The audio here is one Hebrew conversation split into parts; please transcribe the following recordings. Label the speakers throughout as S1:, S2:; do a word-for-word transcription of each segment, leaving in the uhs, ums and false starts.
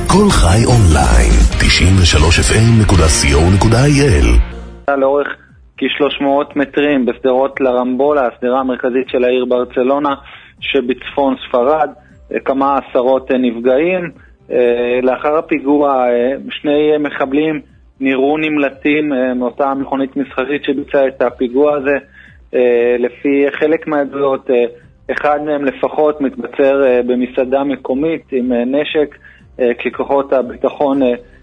S1: כל חי אונליין, תשעים ושלוש אף אם נקודה סי או נקודה איי אל.
S2: לאורך כ-שלוש מאות מטרים בסדרות לרמבולה, הסדרה המרכזית של העיר ברצלונה שבצפון ספרד, כמה עשרות נפגעים. לאחר הפיגוע שני מחבלים נראו נמלטים מאותה מכונית מסחרית שביצעה את הפיגוע הזה. לפי חלק מהעדויות, אחד מהם לפחות מתבצר במסעדה מקומית עם נשק, כשכוחות הביטחון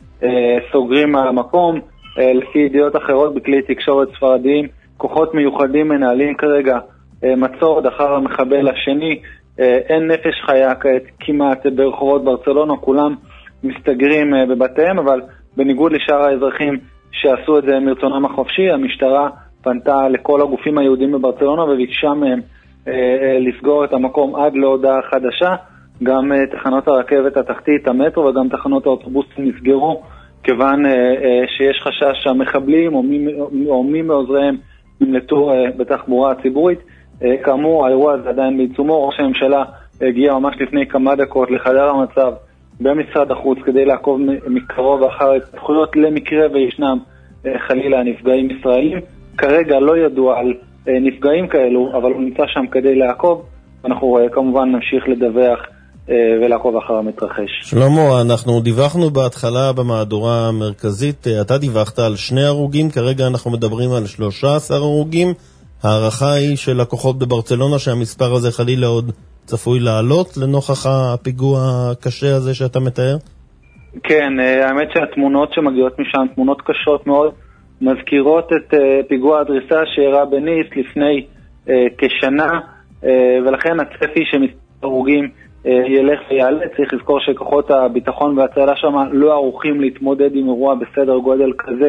S2: סוגרים על המקום. לפי ידיעות אחרות בכלי תקשורת ספרדיים, כוחות מיוחדים מנהלים כרגע מצוד אחר המחבל השני. אין נפש חיה כעת כמעט ברחובות ברצלונה, כולם מסתגרים בבתיהם, אבל בניגוד לשאר האזרחים שעשו את זה מרצונם החופשי, המשטרה פנתה לכל הגופים היהודים בברצלונה וביקשה מהם לסגור את המקום עד להודעה חדשה. גם תחנות הרכבת התחתית, המטרו וגם תחנות האוטובוסים נסגרו, כיוון שיש חשש שהמחבלים או מי, או מי מעוזריהם נמלטו בתחבורה הציבורית. כאמור, האירוע הזה עדיין בעיצומו. ראש הממשלה הגיע ממש לפני כמה דקות לחדר המצב במשרד החוץ כדי לעקוב מקרוב אחר התפתחויות למקרה וישנם חלילה נפגעים ישראלים. כרגע לא ידוע על נפגעים כאלו, אבל הוא נמצא שם כדי לעקוב. אנחנו כמובן נמשיך לדווח ולעקוב אחר המתרחש.
S3: שלמה, אנחנו דיווחנו בהתחלה במהדורה המרכזית, אתה דיווחת על שני הרוגים, כרגע אנחנו מדברים על שלושה עשר הרוגים. הערכה היא של הכוחות בברצלונה שהמספר הזה חלילה עוד צפוי לעלות לנוכח הפיגוע הקשה הזה שאתה מתאר?
S2: כן, האמת שהתמונות שמגיעות משם, תמונות קשות מאוד, מזכירות את פיגוע הדריסה שאירע בניס לפני כשנה, ולכן הצפי שמספר הרוגים ילך ויעלה. צריך לזכור שכוחות הביטחון והצלה שם לא ערוכים להתמודד עם אירוע בסדר גודל כזה,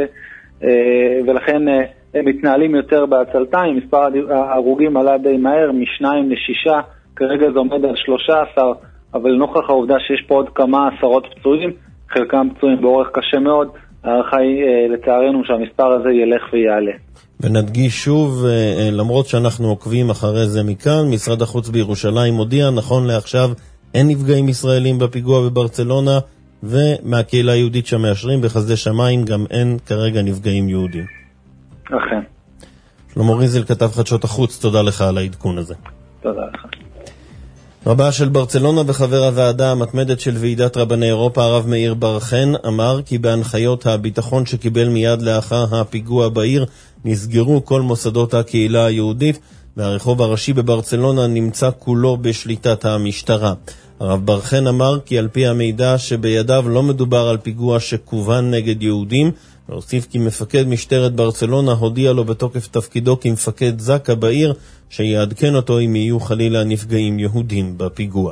S2: ולכן הם מתנהלים יותר בהצלתיים. מספר ההרוגים עלה די מהר, משניים לשישה, כרגע זה עומד על שלושה עשר, אבל נוכח העובדה שיש פה עוד כמה עשרות פצועים, חלקם פצועים באורך קשה מאוד, הערכה היא לצערנו שהמספר הזה ילך ויעלה.
S3: ונדגיש שוב, למרות שאנחנו עוקבים אחרי זה מכאן, משרד החוץ בירושלים מודיע, נכון לעכשיו אין נפגעים ישראלים בפיגוע בברצלונה, ומהקהילה היהודית שמאשרים בחסדי שמיים גם אין כרגע נפגעים יהודים.
S2: אכן.
S3: שלמה ריזל, כתב חדשות החוץ, תודה לך על העדכון הזה.
S2: תודה לך.
S3: רבה של ברצלונה וחבר הוועדה המתמדת של ועידת רבני אירופה, הרב מאיר בר חן, אמר כי בהנחיות הביטחון שקיבל מיד לאחר הפיגוע בעיר נסגרו כל מוסדות הקהילה היהודית, והרחוב הראשי בברצלונה נמצא כולו בשליטת המשטרה. הרב בר חן אמר כי על פי המידע שבידיו לא מדובר על פיגוע שכוון נגד יהודים, והוסיף כי מפקד משטרת ברצלונה הודיע לו בתוקף תפקידו כמפקד זקה בעיר שיעדכן אותו אם יהיו חלילה נפגעים יהודים בפיגוע.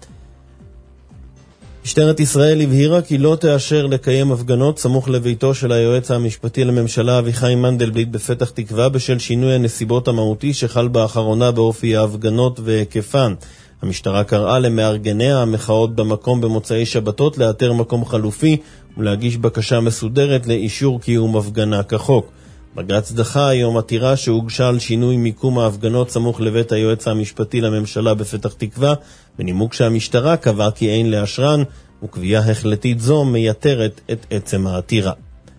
S3: משטרת ישראל הבהירה כי לא תאשר לקיים הפגנות סמוך לביתו של היועץ המשפטי לממשלה אביחי מנדלבליט בפתח תקווה בשל שינוי הנסיבות המהותי שחל באחרונה באופי ההפגנות והיקפן. המשטרה קראה למארגני המחאות במקום במוצאי שבתות לאתר מקום חלופי ולהגיש בקשה מסודרת לאישור קיום הפגנה כחוק. בג"ץ דחה היום עתירה שהוגשה על שינוי מיקום ההפגנות סמוך לבית היועץ המשפטי לממשלה בפתח תקווה, בנימוק שהמשטרה קבעה כי אין לאשרן, וקביעה החלטית זו מייתרת את עצם העתירה.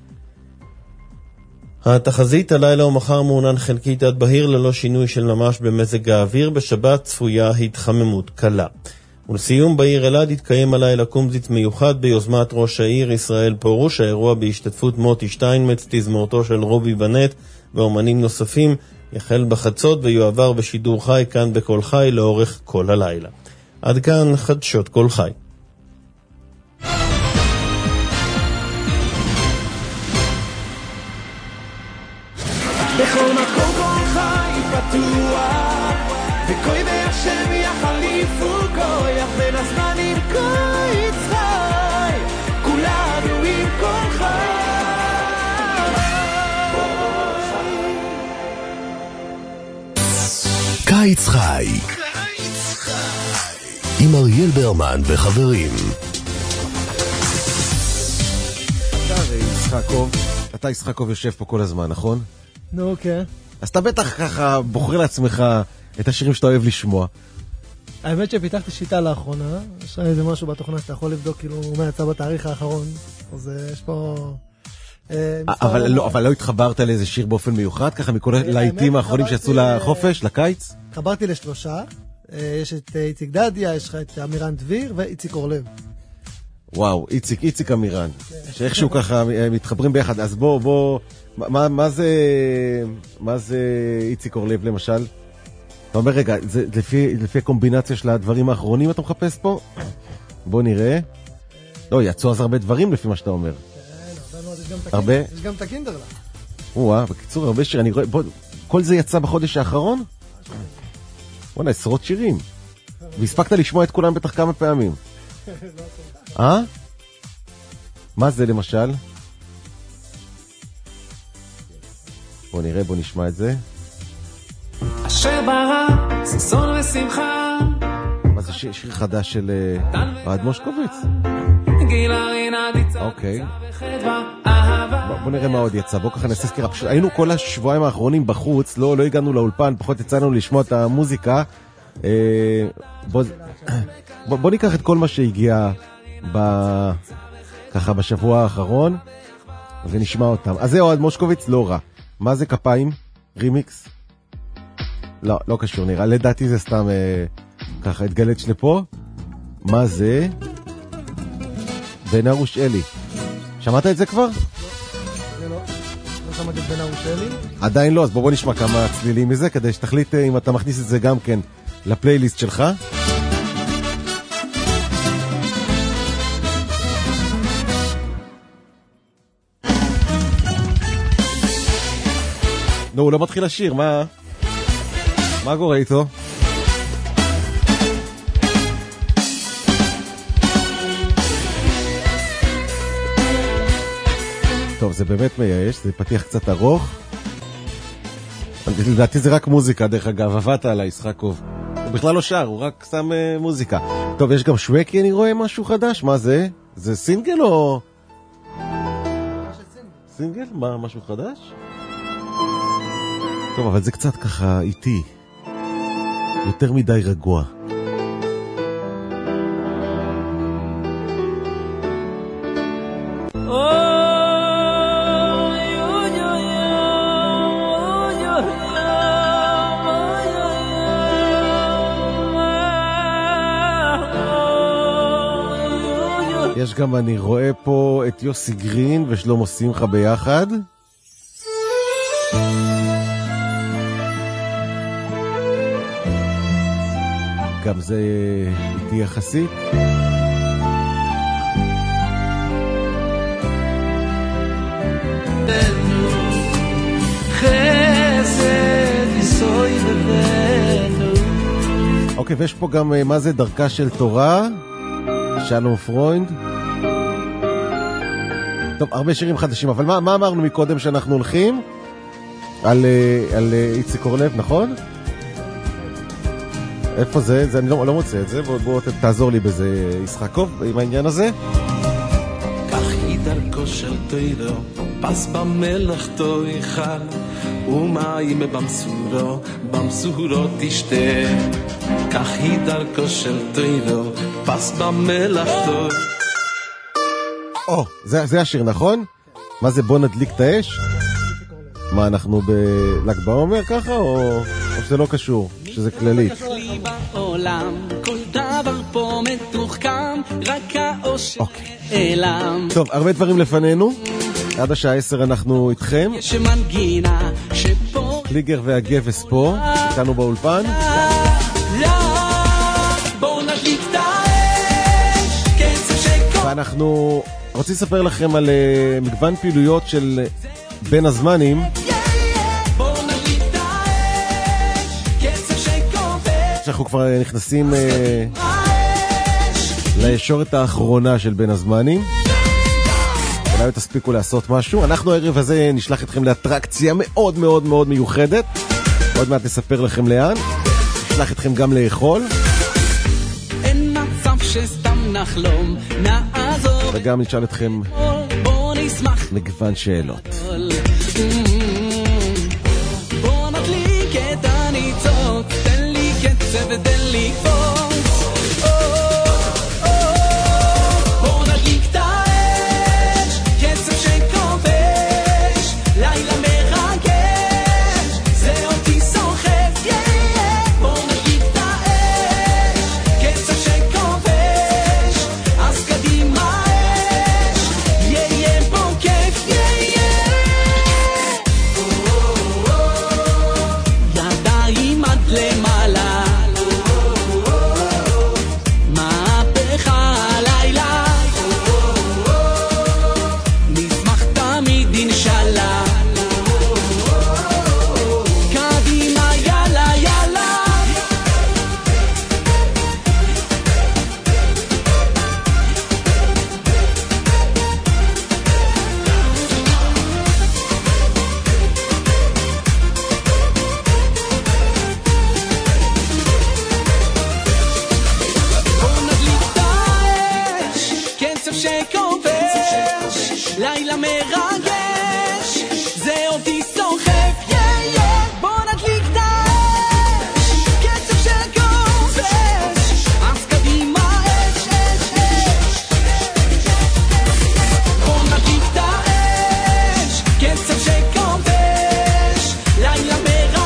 S3: התחזית הלילה ומחר מעונן חלקית עד בהיר ללא שינוי של ממש במזג האוויר, בשבת צפויה התחממות קלה. ולסיום, בעיר אלעד התקיים הלילה קומזיץ מיוחד ביוזמת ראש העיר ישראל פורוש. האירוע בהשתתפות מוטי שטיינמץ, תזמורתו של רובי בנט ואומנים נוספים, יחל בחצות ויועבר בשידור חי כאן בכל חי לאורך כל הלילה. עד כאן חדשות כל חי.
S4: בכל מקום כל חי פתוח, וקוי בהשם יחליפו כוח בין הזמנים. קיץ חי, כולנו עם כל חי.
S1: קיץ חי עם אריאל ברמן וחברים.
S5: אתה ישחקוב, אתה ישחקוב יושב פה כל הזמן, נכון?
S6: נו, כן.
S5: אז אתה בטח ככה בוחר לעצמך את השירים שאתה אוהב לשמוע.
S6: האמת שפיתחתי שיטה לאחרונה, יש איזה משהו בתוכנה שאתה יכול לבדוק כאילו מה יצא בתאריך האחרון, אז יש פה...
S5: אבל לא, אבל לא התחברת לאיזה שיר באופן מיוחד, ככה מכל הלהיטים האחרונים שיצאו לחופש, לקיץ?
S6: חברתי לשלושה, יש את איציק דדיה, יש לך את אמירן דביר ואיציק אורלב.
S5: וואו, איציק, איציק אמירן, שאיכשהו ככה מתחברים ביחד, אז בוא, בוא, מה, מה זה, מה זה איציק אורלב למשל? אתה אומר, רגע, זה לפי, לפי הקומבינציה של הדברים האחרונים אתה מחפש פה? בוא נראה. לא, יצאו אז הרבה דברים לפי מה שאתה אומר. הרבה?
S6: יש גם את הקינדרלנד.
S5: וואה, בקיצור, הרבה שיר, אני רואה, בוא, כל זה יצא בחודש האחרון? וואלה, עשרות שירים. והספקת לשמוע את כולם בטח כמה פעמים. אה? מה זה למשל? בוא נראה, בוא נשמע את זה.
S4: אשר ברא, ששון ושמחה.
S5: מה זה שיר, שיר חדש של אוהד מושקוביץ? אוקיי. בוא, בוא נראה מה עוד יצא. בוא ככה נעשה סקירה. פשוט היינו כל השבועיים האחרונים בחוץ, לא, לא הגענו לאולפן, פחות יצאנו לשמוע את המוזיקה. אה, בוא, בוא, בוא ניקח את כל מה שהגיע ב, ככה בשבוע האחרון ונשמע אותם. אז זה אוהד מושקוביץ, לא רע. מה זה כפיים? רימיקס? לא, לא קשור נראה. לדעתי זה סתם אה, ככה התגלת שלי פה. מה זה? בן ארוש אלי. שמעת את זה כבר?
S6: זה לא. לא שמעת את בן ארוש אלי?
S5: עדיין לא, אז בוא, בוא נשמע כמה צלילים מזה, כדי שתחליט אם אתה מכניס את זה גם כן לפלייליסט שלך. נו, הוא לא מתחיל לשיר, מה? מה קורה איתו? טוב, זה באמת מייאש, זה פתיח קצת ארוך. לדעתי זה רק מוזיקה, דרך אגב, עבדת עליי, ישחקוב. הוא בכלל לא שר, הוא רק שם uh, מוזיקה. טוב, יש גם שווקי, אני רואה משהו חדש, מה זה? זה סינגל או... סינגל? מה, משהו חדש? טוב, אבל זה קצת ככה איטי. יותר מדי רגוע. יש גם, אני רואה פה את יוסי גרין ושלמה שמחה ביחד. גם זה איתי יחסית. אוקיי, ויש פה גם מה זה דרכה של תורה, שלום פרוינד. טוב, הרבה שירים חדשים, אבל מה, מה אמרנו מקודם שאנחנו הולכים? על, על איציק אורלב, נכון? איפה זה? זה אני לא, לא מוצא את זה. בוא, בוא תעזור לי בזה, ישחקוב, עם העניין הזה.
S4: כך היא דרכו של תוירו, פס במלאכתו יחל, ומים במסורו, במסורו תשתה. כך היא דרכו של תוירו, פס במלאכתו.
S5: או, זה, זה השיר, נכון? מה זה, בוא נדליק את האש? מה, אנחנו בל"ג בעומר ככה, או, או שזה לא קשור? שזה כללי. אוקיי. טוב, הרבה דברים לפנינו. עד השעה עשר אנחנו איתכם. קליגר והגבס פה, איתנו באולפן. ואנחנו רוצים לספר לכם על uh, מגוון פעילויות של בין הזמנים. שאנחנו כבר נכנסים uh, לישורת האחרונה של בין הזמנים. אולי תספיקו לעשות משהו. אנחנו הערב הזה נשלח אתכם לאטרקציה מאוד מאוד מאוד מיוחדת. עוד מעט נספר לכם לאן. נשלח אתכם גם לאכול.
S4: אין מצב שסתם נחלום, נעזור.
S5: וגם נשאל אתכם מגוון שאלות.
S4: בוא נדליק את הניצות, תן לי קצב ותן לי כפור. כובש, לילה מרגש, זה אותי סוחף, יא יא, בוא נדליק את האש, קצב של כובש, אז קדימה אש, אש, אש, בוא נדליק את האש, קצב של כובש, לילה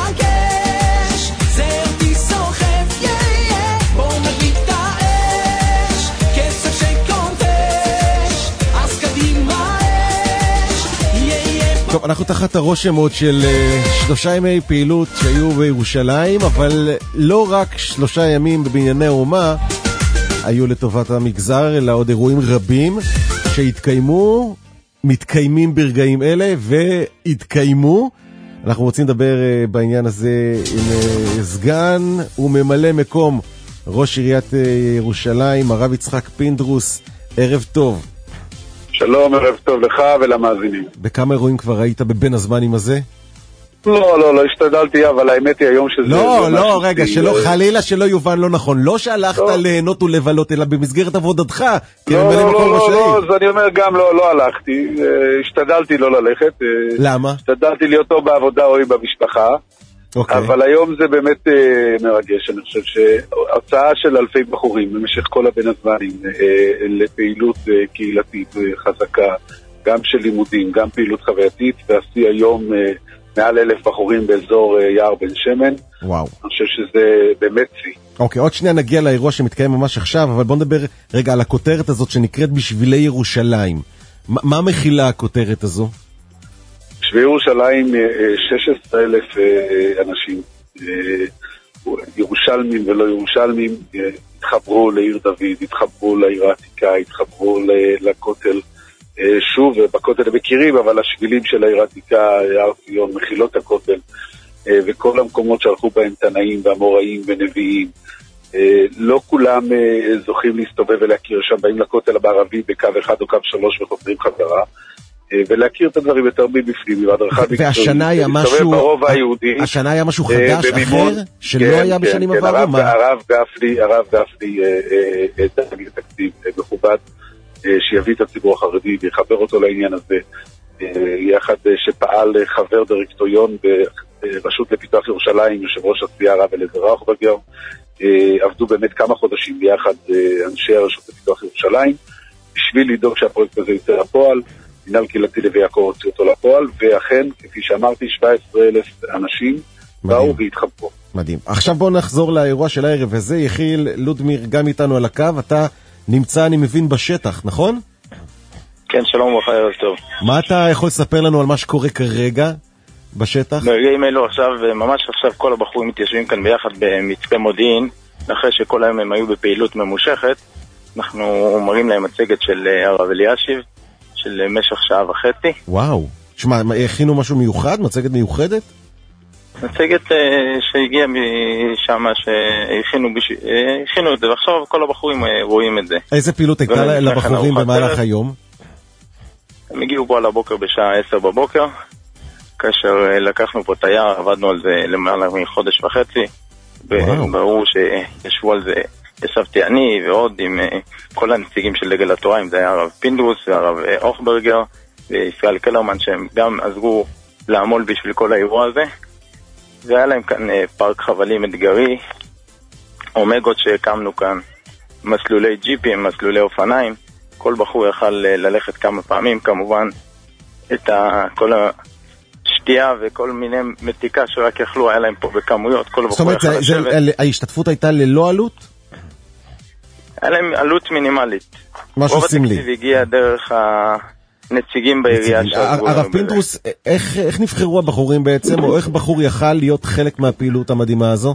S4: מרגש, זה אותי סוחף, יא יא, בוא נדליק את האש, קצב של כובש, אז קדימה אש, יא יא.
S5: טוב, אנחנו תחת הרושם עוד של uh, שלושה ימי פעילות שהיו בירושלים, אבל לא רק שלושה ימים בבנייני האומה היו לטובת המגזר, אלא עוד אירועים רבים שהתקיימו, מתקיימים ברגעים אלה והתקיימו. אנחנו רוצים לדבר uh, בעניין הזה עם uh, סגן וממלא מקום ראש עיריית uh, ירושלים, הרב יצחק פינדרוס. ערב טוב.
S7: שלום, ערב טוב לך ולמאזינים.
S5: בכמה אירועים כבר היית בבין הזמנים הזה?
S7: לא, לא, לא השתדלתי, אבל האמת היא היום שזה...
S5: לא, לא, רגע, שלא, חלילה שלא יובן לא נכון. לא שהלכת ליהנות ולבלות, אלא במסגרת עבודתך.
S7: לא, לא, לא, לא, אז אני אומר גם לא, לא הלכתי. השתדלתי לא ללכת.
S5: למה?
S7: השתדלתי להיות או בעבודה או במשפחה. אבל היום זה באמת מרגש. אני חושב שהוצאה של אלפי בחורים במשך כל הבין הזמנים לפעילות קהילתית חזקה, גם של לימודים, גם פעילות חווייתית, ועשי היום מעל אלף בחורים באזור יער בן שמן.
S5: וואו.
S7: אני חושב שזה באמת צי.
S5: אוקיי, עוד שניה נגיע לאירוע שמתקיים ממש עכשיו, אבל בוא נדבר רגע על הכותרת הזאת שנקראת בשבילי ירושלים. מה מכילה הכותרת הזו?
S7: בשביל ירושלים שש עשרה אלף אנשים, ירושלמים ולא ירושלמים, התחברו לעיר דוד, התחברו לעיר העתיקה, התחברו לכותל. שוב, בכותל הם מכירים, אבל השבילים של העיר העתיקה, הר ציון, מחילות הכותל, וכל המקומות שהלכו בהם תנאים והמוראים ונביאים, לא כולם זוכים להסתובב ולהכיר שם, באים לכותל המערבי בקו אחד או קו שלוש וחוזרים חזרה, ולהכיר את הדברים יותר מבפנים,
S5: והשנה היה משהו, השנה היה משהו חדש אחר, שלא היה בשנים עברו?
S7: הרב גפני, הרב גפני, תגיד תקציב מכובד, שיביא את הציבור החרדי ויחבר אותו לעניין הזה, יחד שפעל חבר דירקטוריון ברשות לפיתוח ירושלים, יושב ראש התביעה הרב אליעזר ראוכברגר, עבדו באמת כמה חודשים ביחד אנשי הרשות לפיתוח ירושלים, בשביל לדאוג שהפרויקט הזה יוצא לפועל. מנהל קהילתי לוי יעקב הוציא אותו לפועל, ואכן, כפי שאמרתי, שבעה עשר אלף אנשים באו והתחברו. מדהים.
S5: עכשיו בואו נחזור לאירוע של הערב הזה. יחיל לודמיר גם איתנו על הקו, אתה נמצא, אני מבין, בשטח, נכון?
S8: כן, שלום וברכה, ערב טוב.
S5: מה אתה יכול לספר לנו על מה שקורה כרגע בשטח?
S8: ברגעים אלו עכשיו, ממש עכשיו כל הבחורים מתיישבים כאן ביחד במצפה מודיעין, אחרי שכל היום הם היו בפעילות ממושכת. אנחנו מראים להם מצגת של הרב אלישיב, של משך שעה וחצי.
S5: וואו. שמה, הכינו משהו מיוחד? מצגת מיוחדת?
S8: מצגת uh, שהגיעה משם, שהכינו הכינו את זה, ועכשיו כל הבחורים uh, רואים את זה.
S5: איזה פעילות הייתה לבחורים במהלך היום?
S8: הם הגיעו פה על הבוקר בשעה עשר בבוקר, כאשר uh, לקחנו פה תייר, עבדנו על זה למעלה מחודש וחצי, וברור שישבו על זה, ישבתי אני ועוד עם uh, כל הנציגים של דגל התורה, אם זה היה הרב פינדרוס והרב uh, אוכברגר וישראל קלרמן, שהם גם עזרו לעמול בשביל כל האירוע הזה. והיה להם כאן uh, פארק חבלים אתגרי, אומגות שהקמנו כאן, מסלולי ג'יפים, מסלולי אופניים, כל בחור יכל uh, ללכת כמה פעמים, כמובן את ה, כל השתייה וכל מיני מתיקה שרק יכלו, היה להם פה בכמויות, כל בחור יכל לשבת. זאת אומרת,
S5: ההשתתפות הייתה ללא עלות?
S8: היה להם עלות מינימלית.
S5: משהו סמלי.
S8: רוב התקציב הגיע דרך הנציגים בעירייה.
S5: הרב פינדרוס, איך, איך נבחרו הבחורים בעצם, או איך בחור יכל להיות חלק מהפעילות המדהימה הזו?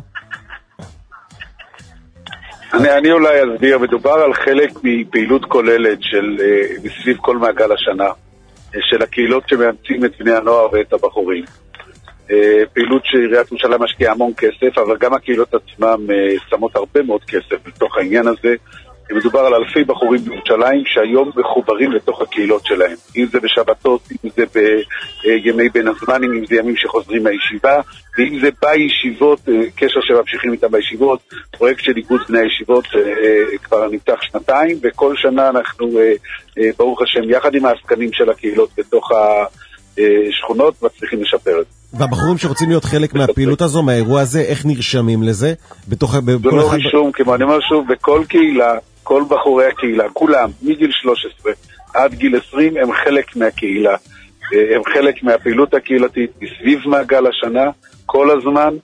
S7: אני, אני אולי אסביר, מדובר על חלק מפעילות כוללת של מסביב כל מעגל השנה, של הקהילות שמאמצים את בני הנוער ואת הבחורים. פעילות שעיריית ירושלים משקיעה המון כסף, אבל גם הקהילות עצמם שמות הרבה מאוד כסף בתוך העניין הזה, מדובר על אלפי בחורים בירושלים שהיום מחוברים לתוך הקהילות שלהם. אם זה בשבתות, אם זה בימי בין הזמנים, אם זה ימים שחוזרים מהישיבה, ואם זה בישיבות, קשר שממשיכים איתם בישיבות, פרויקט של איגוד בני הישיבות כבר נפתח שנתיים, וכל שנה אנחנו, ברוך השם, יחד עם העסקנים של הקהילות בתוך השכונות, מצליחים לשפר את זה.
S5: והבחורים שרוצים להיות חלק מהפעילות הזו, מהאירוע הזה, איך נרשמים לזה? בתוך...
S7: זה לא רישום, כמו אני אומר שוב, בכל קהילה, כל בחורי הקהילה, כולם, מגיל שלוש עשרה עד גיל עשרים, הם חלק מהקהילה. הם חלק מהפעילות הקהילתית, מסביב מעגל השנה, כל הזמן.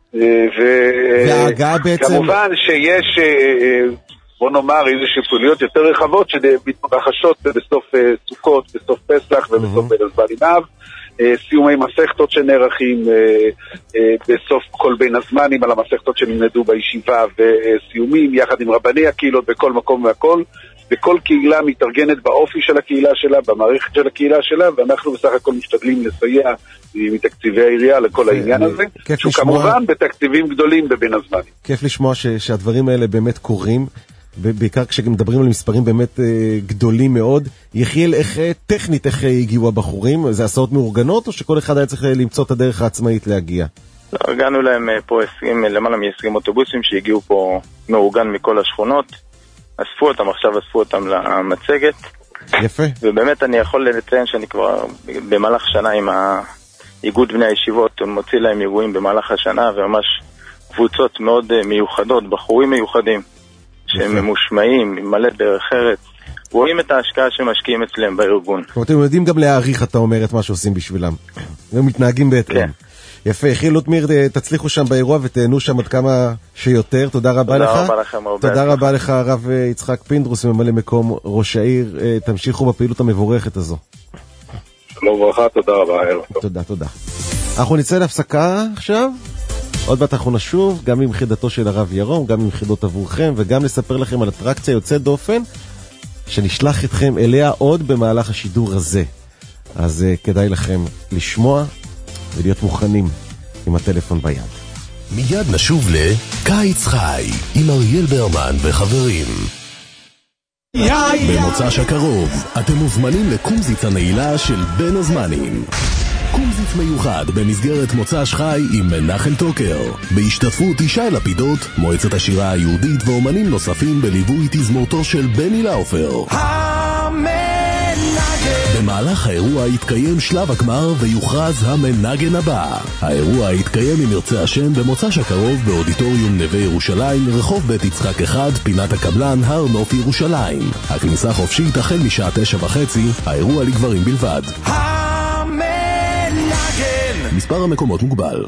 S5: וההגעה בעצם...
S7: כמובן שיש, בוא נאמר, איזושהי פעילויות יותר רחבות, שמתרחשות בסוף סוכות, בסוף פסח ובסוף בין הזמנים אב. סיומי מסכתות שנערכים בסוף כל בין הזמנים על המסכתות שנלמדו בישיבה, וסיומים יחד עם רבני הקהילות בכל מקום והכל, וכל קהילה מתארגנת באופי של הקהילה שלה, במערכת של הקהילה שלה, ואנחנו בסך הכל משתדלים לסייע מתקציבי העירייה לכל העניין הזה, שהוא כמובן בתקציבים גדולים בבין הזמנים.
S5: כיף לשמוע שהדברים האלה באמת קורים, בעיקר כשמדברים על מספרים באמת גדולים מאוד. יחיאל, איך טכנית, איך הגיעו הבחורים? זה הסעות מאורגנות, או שכל אחד היה צריך למצוא את הדרך העצמאית להגיע?
S8: לא, הגענו להם פה עשרים, למעלה מ-עשרים אוטובוסים שהגיעו פה מאורגן מכל השכונות, אספו אותם, עכשיו אספו אותם למצגת.
S5: יפה.
S8: ובאמת אני יכול לציין שאני כבר במהלך שנה עם האיגוד בני הישיבות, מוציא להם אירועים במהלך השנה, וממש קבוצות מאוד מיוחדות, בחורים מיוחדים. שהם ממושמעים, עם מלא דרך ארץ, רואים את ההשקעה שמשקיעים אצלם בארגון.
S5: אתם יודעים גם להעריך, אתה אומר, את מה שעושים בשבילם. הם מתנהגים בהתאם. יפה, יחיאל לוטמיר, תצליחו שם באירוע ותהנו שם עד כמה שיותר. תודה רבה לך.
S8: תודה רבה לכם.
S5: תודה רבה לך, הרב יצחק פינדרוס, ממלא מקום ראש העיר. תמשיכו בפעילות המבורכת הזו.
S7: שלום וברכה, תודה רבה.
S5: תודה, תודה. אנחנו נצא להפסקה עכשיו. עוד מעט אנחנו נשוב, גם עם חידתו של הרב ירום, גם עם חידות עבורכם, וגם נספר לכם על אטרקציה יוצאת דופן, שנשלח אתכם אליה עוד במהלך השידור הזה. אז uh, כדאי לכם לשמוע ולהיות מוכנים עם הטלפון ביד.
S1: מיד נשוב לקיץ חי, עם אריאל ברמן וחברים. במוצ"ש הקרוב, אתם מוזמנים לקומזיץ הנעילה של בין הזמנים. קומזיץ מיוחד במסגרת מוצ"ש חי עם מנחם טוקר, בהשתתפות ישי לפידות, מועצת השירה היהודית ואומנים נוספים בליווי תזמורתו של בני לאופר. במהלך האירוע יתקיים שלב הגמר ויוכרז המנגן הבא. האירוע יתקיים אם ירצה השם במוצ"ש הקרוב באודיטוריום נווה ירושלים, רחוב בית יצחק אחד, פינת הקבלן, הר נוף ירושלים. הכניסה חופשית החל משעה תשע וחצי, האירוע לגברים בלבד. מספר המקומות מוגבל.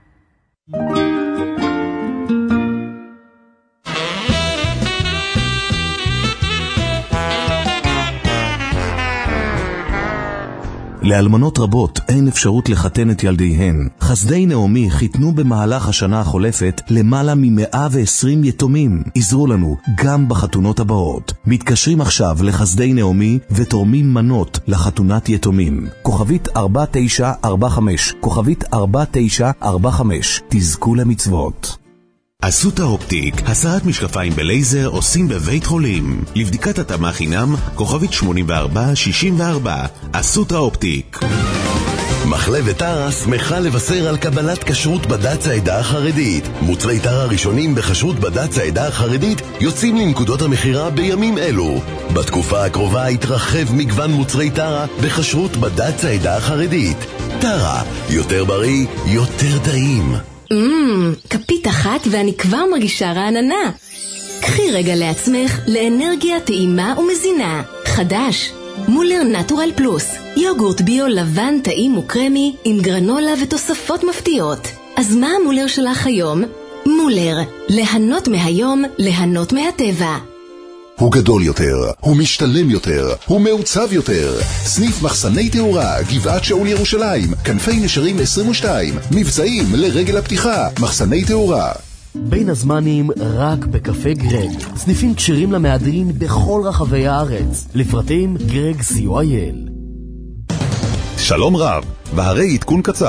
S1: לאלמנות רבות אין אפשרות לחתן את ילדיהן. חסדי נעמי חיתנו במהלך השנה החולפת למעלה מ-מאה ועשרים יתומים. עזרו לנו גם בחתונות הבאות. מתקשרים עכשיו לחסדי נעמי ותורמים מנות לחתונת יתומים. כוכבית ארבע תשע ארבע חמש, כוכבית ארבע תשע ארבע חמש. תזכו למצוות.
S9: אסותא אופטיק, הסרת משקפיים בלייזר עושים בבית חולים. לבדיקת התאמה חינם, כוכבית שמונים וארבע שישים וארבע. אסותא אופטיק.
S1: מחלבת טרה שמחה לבשר על קבלת כשרות בד"ץ העדה החרדית. מוצרי טרה ראשונים בכשרות בד"ץ העדה החרדית יוצאים לנקודות המחירה בימים אלו. בתקופה הקרובה יתרחב מגוון מוצרי טרה בכשרות בד"ץ העדה החרדית. טרה, יותר בריא, יותר טעים.
S10: מmm, כפית אחת ואני כבר מרגישה רעננה. קחי רגע לעצמך לאנרגיה טעימה ומזינה. חדש, מולר נטורל פלוס. יוגורט ביו לבן טעים וקרמי עם גרנולה ותוספות מפתיעות. אז מה המולר שלך היום? מולר, ליהנות מהיום, ליהנות מהטבע.
S1: הוא גדול יותר, הוא משתלם יותר, הוא מעוצב יותר. סניף מחסני תאורה, גבעת שאול ירושלים, כנפי נשרים עשרים ושתיים, מבצעים לרגל הפתיחה, מחסני תאורה.
S11: בין הזמנים רק בקפה גרג. סניפים קשרים למהדרין בכל רחבי הארץ. לפרטים גרג סי או איי אל.
S9: שלום רב, והרי עדכון קצר.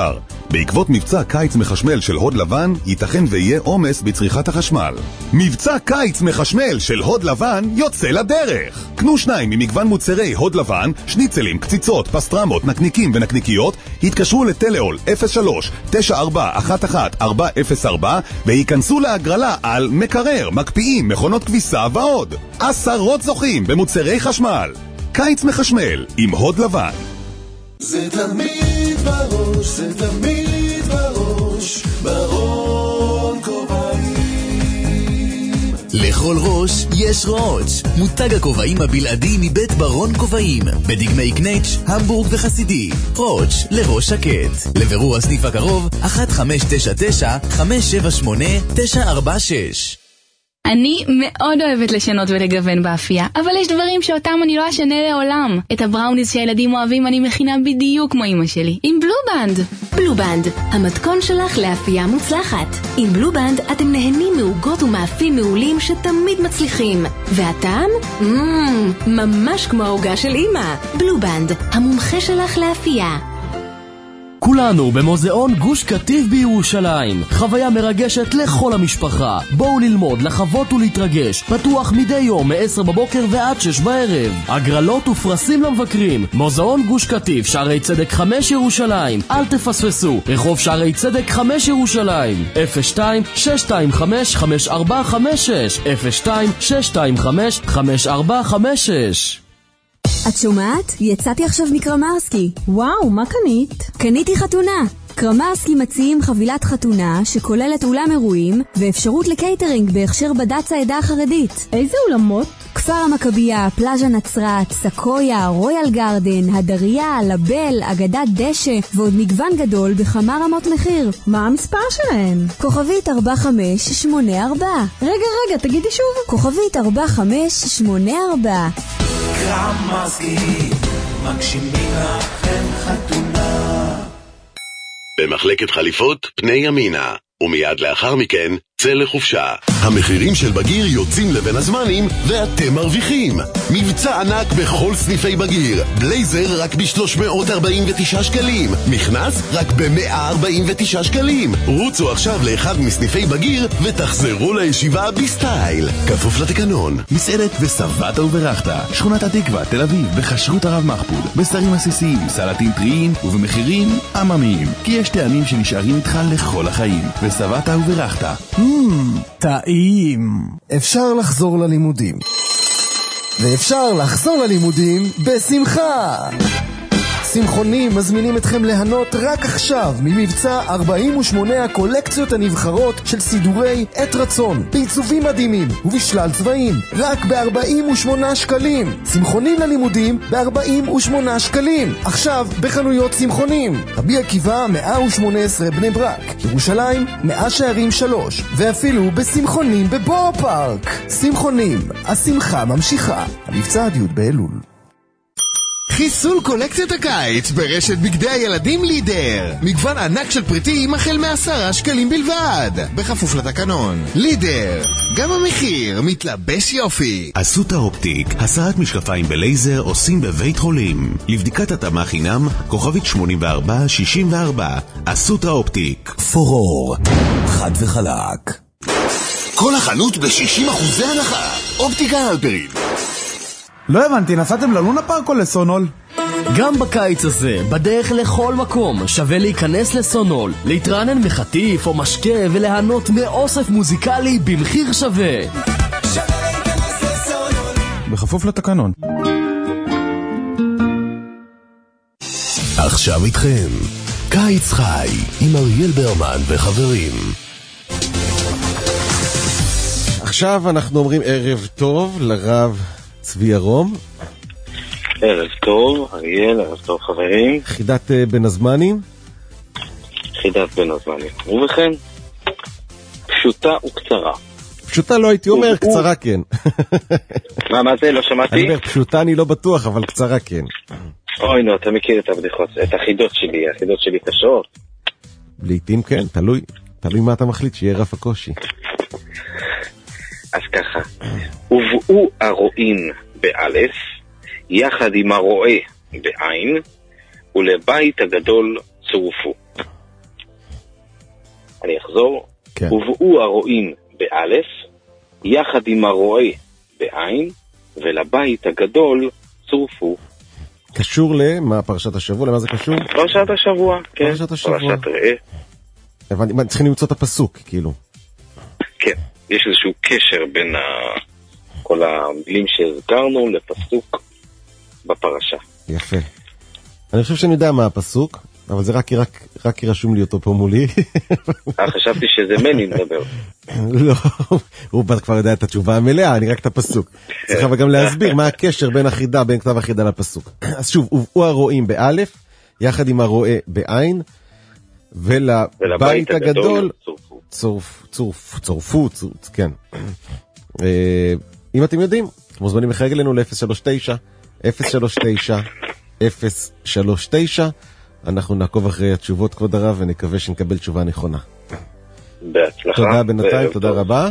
S12: בעקבות מבצע קיץ מחשמל של הוד לבן, ייתכן ויהיה עומס בצריכת החשמל. מבצע קיץ מחשמל של הוד לבן יוצא לדרך. קנו שניים ממגוון מוצרי הוד לבן, שניצלים, קציצות, פסטרמות, נקניקים ונקניקיות, התקשרו לטלאול אפס שלוש תשע ארבע אחת אחת ארבע אפס ארבע וייכנסו להגרלה על מקרר, מקפיאים, מכונות כביסה ועוד. עשרות זוכים במוצרי חשמל. קיץ מחשמל עם הוד לבן.
S13: זה תמיד בראש, זה תמיד בראש, ברון כובעים.
S14: לכל ראש יש ראש. מותג הכובעים הבלעדי מבית ברון כובעים, בדגמי קנץ', המבורג וחסידי. ראש לראש שקט. לבירור הסניף הקרוב אחת חמש תשע תשע חמש שבע שמונה תשע ארבע שש.
S15: אני מאוד אוהבת לשנות ולגוון באפייה, אבל יש דברים שאותם אני לא אשנה לעולם. את הבראוניז שהילדים אוהבים אני מכינה בדיוק כמו אמא שלי, עם בלובנד.
S10: בלובנד, המתכון שלך לאפייה מוצלחת. עם בלובנד אתם נהנים מעוגות ומאפים מעולים שתמיד מצליחים. והטעם? מmm, ממש כמו העוגה של אמא. בלובנד, המומחה שלך לאפייה.
S11: כולנו במוזיאון גוש קטיף בירושלים. חוויה מרגשת לכל המשפחה. בואו ללמוד, לחוות ולהתרגש. פתוח מדי יום מ-עשר בבוקר ועד שש בערב. הגרלות ופרסים למבקרים. מוזיאון גוש קטיף, שערי צדק חמש ירושלים. אל תפספסו. רחוב שערי צדק חמש ירושלים. אפס שתיים שש שתיים חמש חמש ארבע חמש שש אפס שתיים שש שתיים חמש חמש ארבע חמש שש.
S16: את שומעת? יצאתי עכשיו מקרמרסקי.
S17: וואו, מה קנית?
S16: קניתי חתונה. קרמרסקי מציעים חבילת חתונה שכוללת אולם אירועים ואפשרות לקייטרינג בהכשר בד"ץ העדה החרדית.
S17: איזה אולמות?
S16: כפר המכבייה, פלאז'ה נצרת, סקויה, רויאל גרדן, הדריה, לבל, אגדת דשא ועוד מגוון גדול בכמה רמות מחיר.
S17: מה המספר שלהם?
S16: כוכבית ארבע חמש שמונה ארבע.
S17: רגע רגע, תגידי שוב.
S16: כוכבית ארבע חמש שמונה ארבע.
S13: קרמרסקי, מגשימים לכם חתונה.
S9: במחלקת חליפות פני ימינה, ומיד לאחר מכן צא לחופשה. המחירים של בגיר יוצאים לבין הזמנים ואתם מרוויחים. מבצע ענק בכל סניפי בגיר. בלייזר רק ב-שלוש מאות ארבעים ותשעה שקלים. מכנס רק ב-מאה ארבעים ותשעה שקלים. רוצו עכשיו לאחד מסניפי בגיר ותחזרו לישיבה בסטייל. כפוף לתקנון. מסעדת וסבתה וברכתה, שכונת התקווה, תל אביב, בחשרות הרב מחפוד. בשרים עסיסיים, סלטים טריים ובמחירים עממיים. כי יש טעמים שנשארים איתך לכל החיים. וסבתה וברכתה.
S18: טעים. אפשר לחזור ללימודים. ואפשר לחזור ללימודים בשמחה. שמחונים מזמינים אתכם ליהנות רק עכשיו ממבצע ארבעים ושמונה הקולקציות הנבחרות של סידורי עת רצון בעיצובים מדהימים ובשלל צבעים רק ב-ארבעים ושמונה שקלים. שמחונים ללימודים ב-ארבעים ושמונה שקלים עכשיו בחנויות שמחונים. רבי עקיבא מאה ושמונה עשרה בני ברק, ירושלים מאה שערים שלוש, ואפילו בשמחונים בבוא פארק. שמחונים, השמחה ממשיכה. המבצע עד י' באלול.
S19: חיסול קולקציית הקיץ ברשת בגדי הילדים לידר. מגוון ענק של פריטים החל מעשרה שקלים בלבד, בכפוף לתקנון. לידר, גם המחיר מתלבש יופי.
S9: אסותא אופטיק, הסעת משקפיים בלייזר עושים בבית חולים. לבדיקת התאמה חינם, כוכבית שמונים וארבע שישים וארבע. אסותא אופטיק.
S1: פורור, חד וחלק.
S19: כל החנות ב-שישים אחוזי הנחה. אופטיקה הלפרין.
S20: לא הבנתי, נסעתם ללונה פארק או לסונול?
S11: גם בקיץ הזה, בדרך לכל מקום, שווה להיכנס לסונול, להתרענן מחטיף או משקה וליהנות מאוסף מוזיקלי במחיר שווה.
S13: שווה להיכנס לסונול.
S20: בכפוף לתקנון.
S9: עכשיו איתכם, קיץ חי עם אריאל ברמן וחברים.
S5: עכשיו אנחנו אומרים ערב טוב לרב צבי ירום.
S8: ערב טוב, אריאל, ערב טוב חברים.
S5: חידת בין הזמנים.
S8: חידת בין הזמנים. ובכן, פשוטה וקצרה.
S5: פשוטה לא הייתי אומר, קצרה כן.
S8: מה, מה זה? לא שמעתי?
S5: אני אומר, פשוטה אני לא בטוח, אבל קצרה כן.
S8: אוי נו, אתה מכיר את הבדיחות, את החידות שלי, החידות שלי קשות.
S5: לעתים כן, תלוי, תלוי מה אתה מחליט, שיהיה רף הקושי.
S8: אז ככה, הובאו הרואים באלף, יחד עם הרואה בעין, ולבית הגדול צורפו.
S21: אני אחזור.
S5: כן.
S21: הובאו הרועים באלף, יחד עם הרועה בעין, ולבית הגדול צורפו.
S5: קשור למה פרשת השבוע? למה זה קשור?
S21: פרשת השבוע, כן.
S5: פרשת השבוע.
S21: פרשת ראה.
S5: הבנתי, מה, צריכים למצוא את הפסוק, כאילו.
S21: כן, יש איזשהו קשר בין ה... כל המילים שהזכרנו לפסוק בפרשה.
S5: יפה. אני חושב שאני יודע מה הפסוק, אבל זה רק, רק, רק רשום לי אותו פה מולי.
S21: חשבתי שזה מני מדבר.
S5: לא, הוא כבר יודע את התשובה המלאה, אני רק את הפסוק. צריך אבל גם להסביר מה הקשר בין החידה, בין כתב החידה לפסוק. אז שוב, הובאו הרועים באלף, יחד עם הרועה בעין, ולבית הגדול צורפו, צורפו, כן. אם אתם יודעים, מוזמנים לחייג אלינו ל-אפס שלוש תשע אפס שלוש תשע אפס שלוש תשע. אנחנו נעקוב אחרי התשובות, כבוד הרב, ונקווה שנקבל תשובה נכונה.
S21: בהצלחה.
S5: תודה בינתיים, תודה רבה.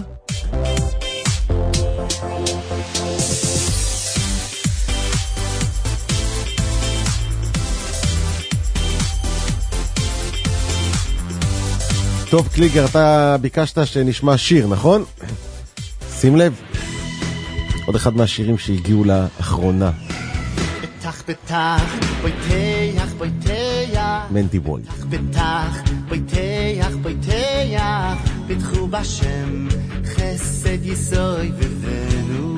S5: טוב, קליגר, אתה ביקשת שנשמע שיר, נכון? שים לב, עוד אחד מהשירים שהגיעו לאחרונה.
S13: פתח פתח, בויתח בויתח
S5: מנדי וולד.
S13: פתח פתח, בויתח בויתח פתחו בשם חסד יסוי ובנו.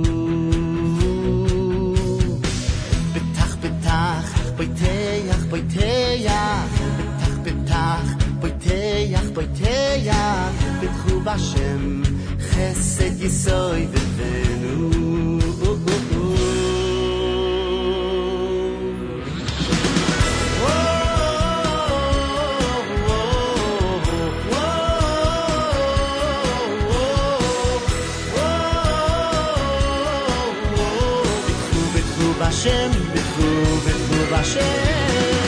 S13: פתח פתח, בויתח בויתח פתח פתח, בויתח בויתח פתחו בשם חסד יסוי ובנו. בשם, בתחו, בתחו בשם.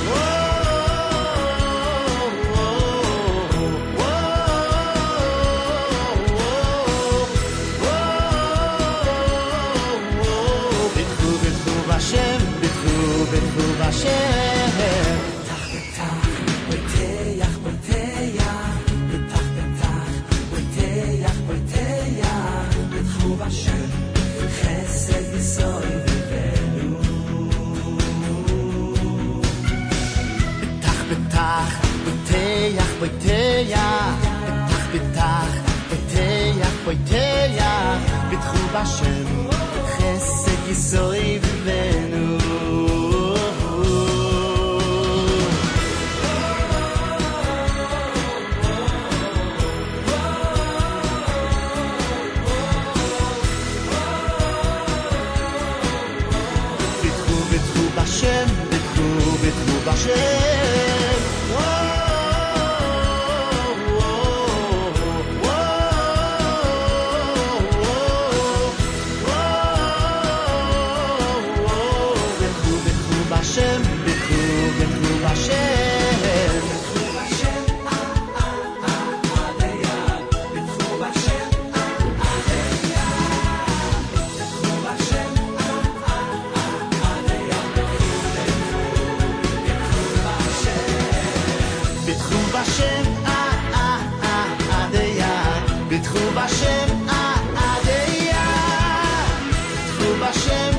S13: בתחו, בתחו בשם, בתחו, בתחו בשם. פתח, פתח, בויתח, בויתח, פתח, פתח, בויתח, בויתח, בתחו בשם, חסד יסוי. פתח, פתח, פתח, פתח, פתח, פתח, פתחו בשם, חסד יסוי בנו. פתחו, פתחו בשם, פתחו, פתחו בשם. Hashem, B'chu, B'chu Hashem, B'chu Hashem, Adeya, B'chu Hashem, Adeya, B'chu Hashem, Adeya, B'chu Hashem, Adeya, B'chu Hashem, Adeya, B'chu Hashem.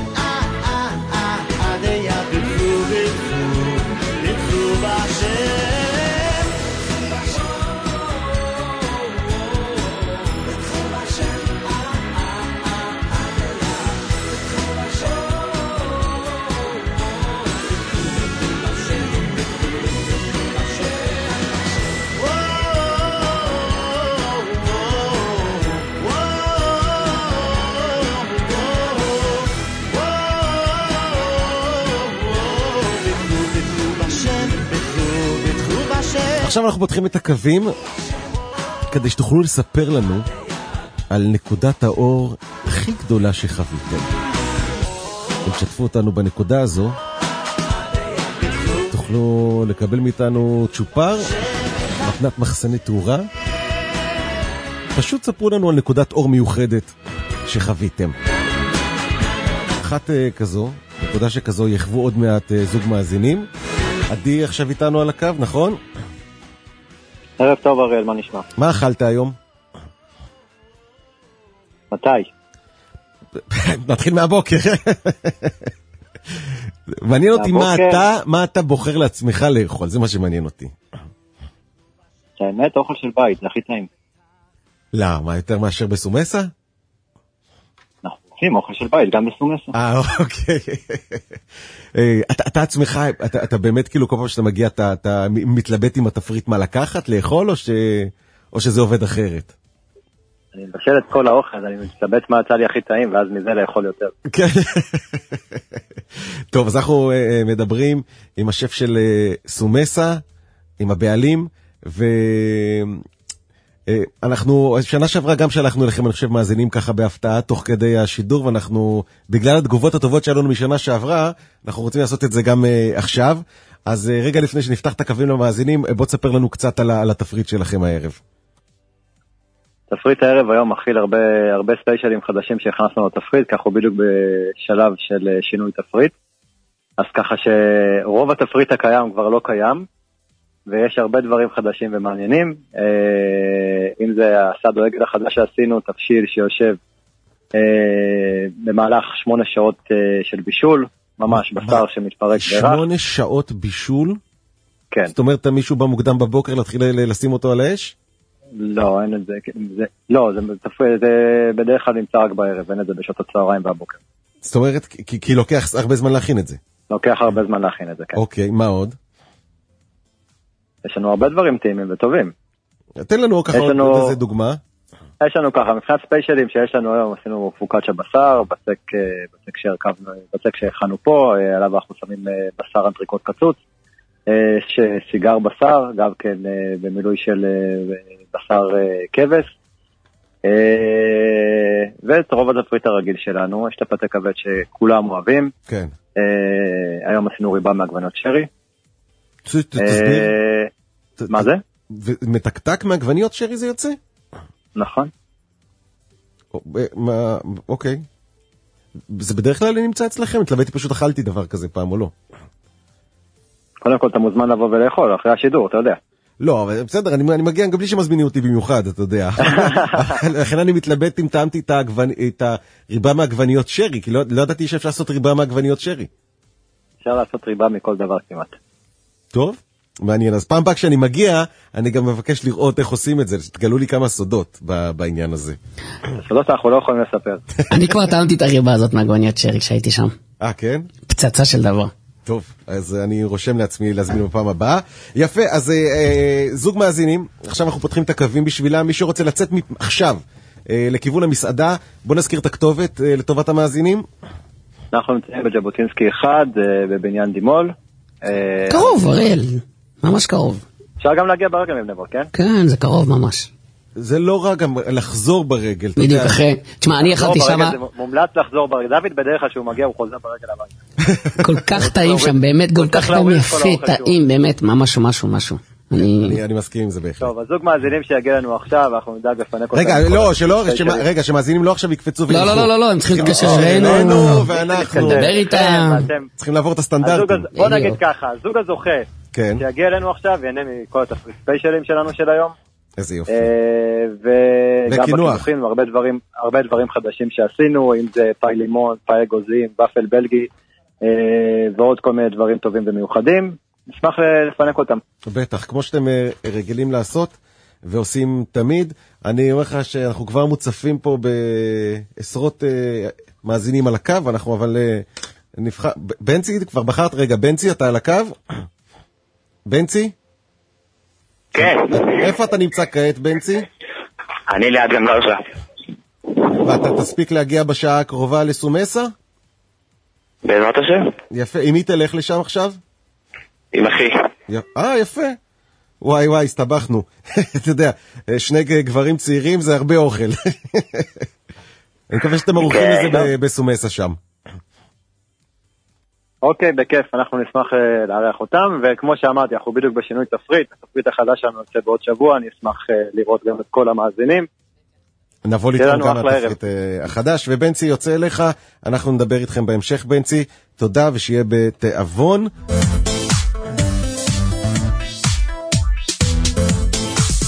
S5: עכשיו אנחנו פותחים את הקווים כדי שתוכלו לספר לנו על נקודת האור הכי גדולה שחוויתם. אם תשתפו אותנו בנקודה הזו, תוכלו לקבל מאיתנו צ'ופר, מתנת מחסנית תאורה. פשוט ספרו לנו על נקודת אור מיוחדת שחוויתם. אחת כזו, נקודה שכזו יחוו עוד מעט זוג מאזינים. עדי עכשיו איתנו על הקו, נכון?
S2: ערב טוב אריאל, מה נשמע?
S5: מה אכלת היום?
S2: מתי?
S5: נתחיל מהבוקר. מעניין אותי מה אתה, מה אתה בוחר לעצמך לאכול, זה מה שמעניין אותי.
S2: האמת, אוכל של בית, זה הכי טעים.
S5: לא, מה, יותר מאשר בסומסה?
S2: אנחנו עושים אוכל של בית, גם בסומסה.
S5: אה, אוקיי. אתה עצמך, אתה באמת כאילו כל פעם שאתה מגיע, אתה מתלבט עם התפריט מה לקחת, לאכול, או שזה עובד אחרת?
S2: אני מבשל את כל האוכל, אני מתלבט מה יצא לי הכי טעים, ואז מזה לאכול יותר. כן.
S5: טוב, אז אנחנו מדברים עם השף של סומסה, עם הבעלים, ואנחנו, שנה שעברה גם שלחנו לכם, אני חושב, מאזינים ככה בהפתעה תוך כדי השידור, ואנחנו, בגלל התגובות הטובות שלנו משנה שעברה, אנחנו רוצים לעשות את זה גם עכשיו. אז רגע לפני שנפתח את הקווים למאזינים, בוא תספר לנו קצת על התפריט שלכם הערב.
S2: תפריט הערב היום מכיל הרבה, הרבה ספיישלים חדשים שהכנסנו לתפריט, ככה הוא בדיוק בשלב של שינוי תפריט. אז ככה שרוב התפריט הקיים כבר לא קיים, ויש הרבה דברים חדשים ומעניינים. אם זה הסד או עגל החדש שעשינו, תבשיל שיושב במהלך שמונה שעות של בישול, ממש בשר שמתפרק ברח.
S5: שמונה שעות בישול?
S2: כן.
S5: זאת אומרת, מישהו בא מוקדם בבוקר להתחיל לשים אותו על האש?
S2: לא, אין את זה, זה לא, זה, זה בדרך כלל נמצא רק בערב, אין את זה בשעות הצהריים והבוקר.
S5: זאת אומרת, כי, כי לוקח הרבה זמן להכין את זה.
S2: לוקח הרבה זמן להכין את זה, כן.
S5: אוקיי, מה עוד?
S2: יש לנו הרבה דברים טעימים וטובים.
S5: תן לנו ככה עוד לנו... איזה דוגמה.
S2: יש לנו ככה, מבחינת ספיישלים שיש לנו היום, עשינו פוקאצ'ה בשר, בצק, בצק שהרכבנו, בצק שהכנו פה, עליו אנחנו שמים בשר אנטריקוט קצוץ, יש סיגר בשר, גם כן במילוי של בשר כבש, ואת רוב התפריט הרגיל שלנו, יש את הפתה כבד שכולם אוהבים.
S5: כן.
S2: היום עשינו ריבה מעגבניות שרי.
S5: תסביר.
S2: מה זה?
S5: מתקתק מעגבניות שרי זה יוצא?
S2: נכון.
S5: אוקיי. זה בדרך כלל נמצא אצלכם? התלבטתי פשוט אכלתי דבר כזה פעם או לא.
S2: קודם כל אתה מוזמן לבוא ולאכול אחרי השידור, אתה יודע.
S5: לא, אבל בסדר, אני, אני מגיע גם בלי שמזמינים אותי במיוחד, אתה יודע. לכן אני מתלבט אם טעמתי את, הגוונ... את הריבה מעגבניות שרי, כי לא, לא ידעתי שאפשר לעשות ריבה מעגבניות שרי.
S2: אפשר לעשות ריבה מכל דבר כמעט.
S5: טוב, מעניין. אז פעם פעם כשאני מגיע, אני גם מבקש לראות איך עושים את זה, שתגלו לי כמה סודות בעניין הזה.
S2: סודות אנחנו לא יכולים לספר.
S22: אני כבר טעמתי את הריבה הזאת מעגבניות שרי כשהייתי שם.
S5: אה, כן?
S22: פצצה של דבר.
S5: טוב, אז אני רושם לעצמי להזמין בפעם הבאה. יפה, אז אה, זוג מאזינים, עכשיו אנחנו פותחים את הקווים בשבילם, מי שרוצה לצאת עכשיו אה, לכיוון המסעדה, בוא נזכיר את הכתובת אה, לטובת המאזינים.
S2: אנחנו נמצאים בג'בוטינסקי אחד, אה, בבניין דימול.
S22: אה, קרוב, אריאל, ממש קרוב.
S2: אפשר גם להגיע ברגל מבני ברק, כן?
S22: כן, זה קרוב ממש.
S5: זה לא רק גם לחזור ברגל.
S22: בדיוק, אחרי. תשמע, אני אכלתי שמה...
S2: זה מומלץ לחזור ברגל. דוד בדרך כלל שהוא מגיע, הוא חוזר ברגל הבית.
S22: כל כך טעים שם, באמת, כל כך טעים יפה, טעים, באמת, ממש משהו, משהו.
S5: אני מסכים עם זה בהחלט.
S2: טוב, הזוג מאזינים שיגיע לנו עכשיו, אנחנו נדאג לפנק אותם.
S5: רגע, לא, שלא, רגע, שמאזינים לא עכשיו יקפצו
S22: ולכו. לא, לא, לא, לא, הם צריכים להתקשר אלינו,
S5: ואנחנו
S22: לדבר איתם.
S5: צריכים לעבור את הסטנדרטים.
S2: בוא נגיד ככה, הזוג הזוכה, שיגיע אלינו עכשיו, ויהנה מכל הספיישלים שלנו של היום.
S5: איזה יופי.
S2: וגם בקידוחים, הרבה דברים, הרבה דברים חדשים שעשינו, אם זה פאי לימון, פאי אגוזים, ופל בלגי, ועוד כל מיני דברים טובים ומיוחדים. נשמח לפנק אותם.
S5: בטח, כמו שאתם רגילים לעשות, ועושים תמיד. אני אומר לך שאנחנו כבר מוצפים פה בעשרות מאזינים על הקו, אנחנו אבל נבחר... בנצי, כבר בחרת רגע, בנצי, אתה על הקו? בנצי?
S21: כן.
S5: איפה אתה נמצא כעת, בנצי?
S21: אני ליד גנברשה.
S5: ואתה תספיק להגיע בשעה הקרובה לסומסה?
S21: בעזרת השם.
S5: יפה. עם מי תלך לשם עכשיו?
S21: עם אחי.
S5: אה, יפה. וואי וואי, הסתבכנו. אתה יודע, שני גברים צעירים זה הרבה אוכל. אני מקווה שאתם ערוכים לזה בסומסה שם.
S2: אוקיי, בכיף, אנחנו נשמח לארח אותם, וכמו שאמרתי, אנחנו בדיוק בשינוי תפריט, התפריט החדש שלנו יוצא בעוד שבוע, אני אשמח לראות גם את כל המאזינים.
S5: נבוא לתרום גם התפריט החדש, ובנצי יוצא אליך, אנחנו נדבר איתכם בהמשך, בנצי, תודה ושיהיה בתיאבון.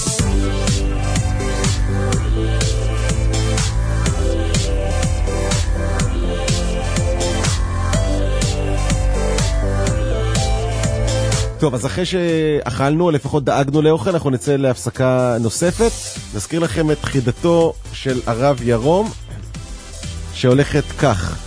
S5: טוב, אז אחרי שאכלנו, או לפחות דאגנו לאוכל, אנחנו נצא להפסקה נוספת. נזכיר לכם את חידתו של הרב ירום, שהולכת כך.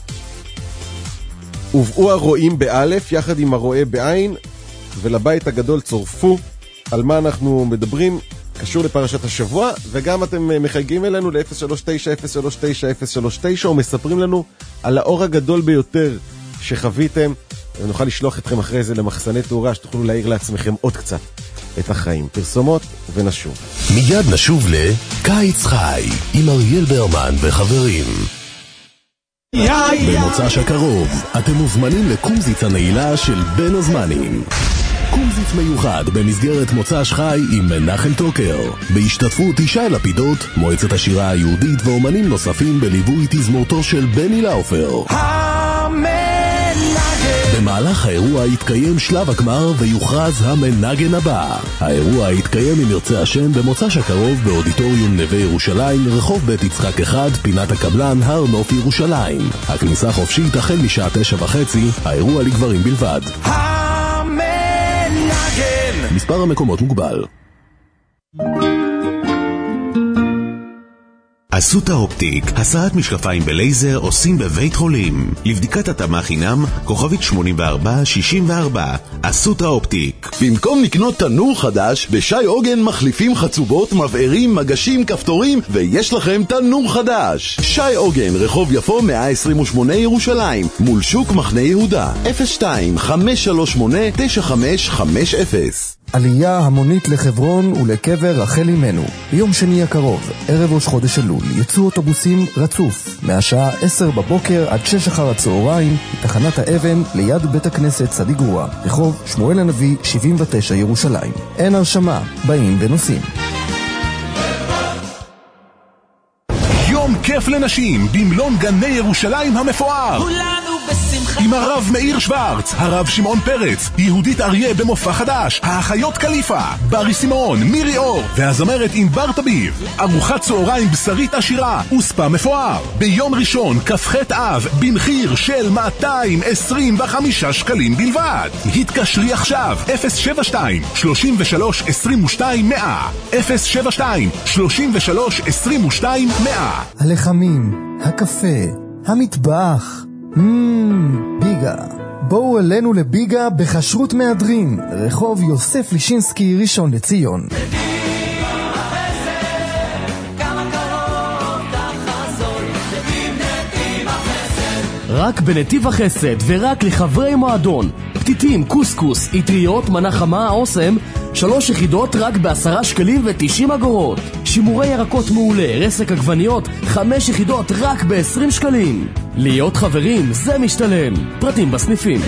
S5: הובאו הרואים באלף, יחד עם הרואה בעין, ולבית הגדול צורפו. על מה אנחנו מדברים? קשור לפרשת השבוע, וגם אתם מחייגים אלינו ל-אפס שלוש תשע אפס שלוש תשע אפס שלוש תשע, ומספרים לנו על האור הגדול ביותר שחוויתם, ונוכל לשלוח אתכם אחרי זה למחסני תאורה, שתוכלו להעיר לעצמכם עוד קצת את החיים. פרסומות ונשוב.
S9: מיד נשוב לקיץ חי, עם אריאל ברמן וחברים. במוצ"ש הקרוב, אתם מוזמנים לקומזיץ הנעילה של בין הזמנים. קומזיץ מיוחד במסגרת מוצ"ש חי עם מנחם טוקר, בהשתתפות ישי לפידות, מועצת השירה היהודית ואומנים נוספים בליווי תזמורתו של בני לאופר. במהלך האירוע יתקיים שלב הגמר ויוכרז המנגן הבא. האירוע יתקיים אם ירצה השם במוצ"ש הקרוב באודיטוריום נווה ירושלים, רחוב בית יצחק אחד, פינת הקבלן, הר נוף ירושלים. הכניסה חופשית החל משעה תשע וחצי, האירוע לגברים בלבד. מספר המקומות מוגבל.
S1: אסותא אופטיק, הסעת משקפיים בלייזר עושים בבית חולים. לבדיקת התאמה חינם, כוכבית שמונים וארבע שישים וארבע. אסותא אופטיק.
S9: במקום לקנות תנור חדש, בשי עוגן מחליפים חצובות, מבערים, מגשים, כפתורים, ויש לכם תנור חדש. שי עוגן, רחוב יפו מאה עשרים ושמונה ירושלים, מול שוק מחנה יהודה. אפס שתיים חמש שלוש שמונה תשע חמש חמש אפס.
S18: עלייה המונית לחברון ולקבר רחל אמנו. ביום שני הקרוב, ערב ראש חודש אלול, יצאו אוטובוסים רצוף, מהשעה עשר בבוקר עד שש אחר הצהריים, מתחנת האבן ליד בית הכנסת צדיק גרוע, רחוב שמואל הנביא שבעים ותשע ירושלים. אין הרשמה, באים ונוסעים.
S12: יום כיף לנשים במלון גני ירושלים המפואר.
S4: כולנו בשמחה.
S12: עם הרב מאיר שוורץ, הרב שמעון פרץ, יהודית אריה במופע חדש, האחיות קליפה, ברי סימון, מירי אור והזמרת עם בר תביב. ארוחת צהריים בשרית עשירה וספה מפואר. ביום ראשון כ"ח אב במחיר של מאתיים עשרים וחמישה שקלים בלבד. התקשרי עכשיו אפס שבע שתיים שלושים ושלוש עשרים ושתיים מאה אפס שבע שתיים שלושים ושלוש עשרים ושתיים מאה.
S18: הלחמים, הקפה, המטבח. מmm, ביגה. בואו אלינו לביגה בחשרות מהדרין, רחוב יוסף לישינסקי ראשון לציון.
S11: רק בנתיב החסד ורק לחברי מועדון. פתיתים, קוסקוס, עטריות, מנה חמה, אוסם, שלוש יחידות רק בעשרה שקלים ותשעים אגורות. שימורי ירקות מעולה, רסק עגבניות, חמש יחידות רק בעשרים שקלים. להיות חברים זה משתלם. פרטים בסניפים.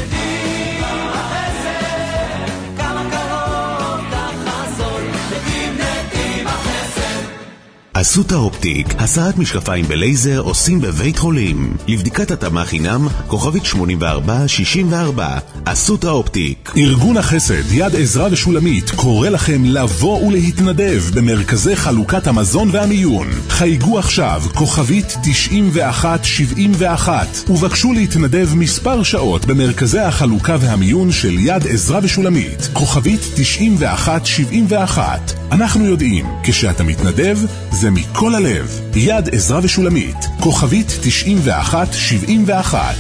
S1: אסותא אופטיק, הסעת משקפיים בלייזר עושים בבית חולים. לבדיקת התאמה חינם, כוכבית שמונים וארבע שישים וארבע. אסותא אופטיק.
S12: ארגון החסד יד עזרא ושולמית קורא לכם לבוא ולהתנדב במרכזי חלוקת המזון והמיון. חייגו עכשיו כוכבית תשעים ואחת שבעים ואחת ובקשו להתנדב מספר שעות במרכזי החלוקה והמיון של יד עזרא ושולמית. כוכבית תשעים ואחת שבעים ואחת. אנחנו יודעים, כשאתה מתנדב זה מכל הלב. יד עזרא ושולמית, כוכבית תשעים ואחת שבעים ואחת.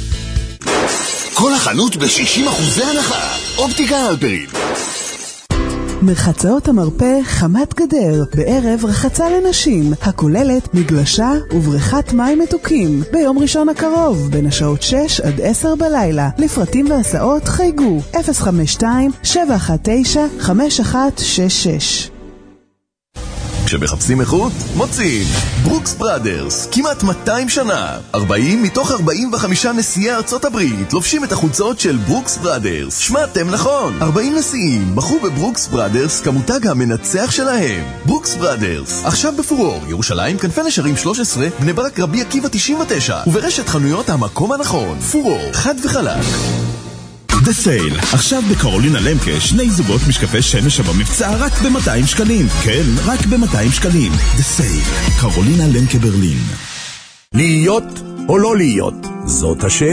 S9: כל החנות ב-שישים אחוזי הנחה. אופטיקה הלפרין.
S3: מרחצאות המרפא חמת גדר, בערב רחצה לנשים, הכוללת מגלשה ובריכת מים מתוקים, ביום ראשון הקרוב, בין השעות שש עד עשר בלילה. לפרטים והסעות חייגו אפס חמש שתיים שבע אחת תשע חמש אחת שש שש.
S9: כשמחפשים איכות, מוצאים ברוקס בראדרס, כמעט מאתיים שנה. ארבעים מתוך ארבעים וחמישה נשיאי ארצות הברית לובשים את החולצות של ברוקס בראדרס. שמעתם נכון, ארבעים נשיאים בחרו בברוקס בראדרס כמותג המנצח שלהם. ברוקס בראדרס, עכשיו בפורור, ירושלים, כנפי נשרים שלוש עשרה, בני ברק, רבי עקיבא תשעים ותשע, וברשת חנויות המקום הנכון. פורור, חד וחלק.
S6: דה סייל, עכשיו בקרולינה למקה שני זוגות משקפי שמש במבצע רק ב-מאתיים שקלים. כן, רק ב-מאתיים שקלים. דה סייל, קרולינה למקה ברלין.
S23: להיות או לא להיות? זאת השאלה.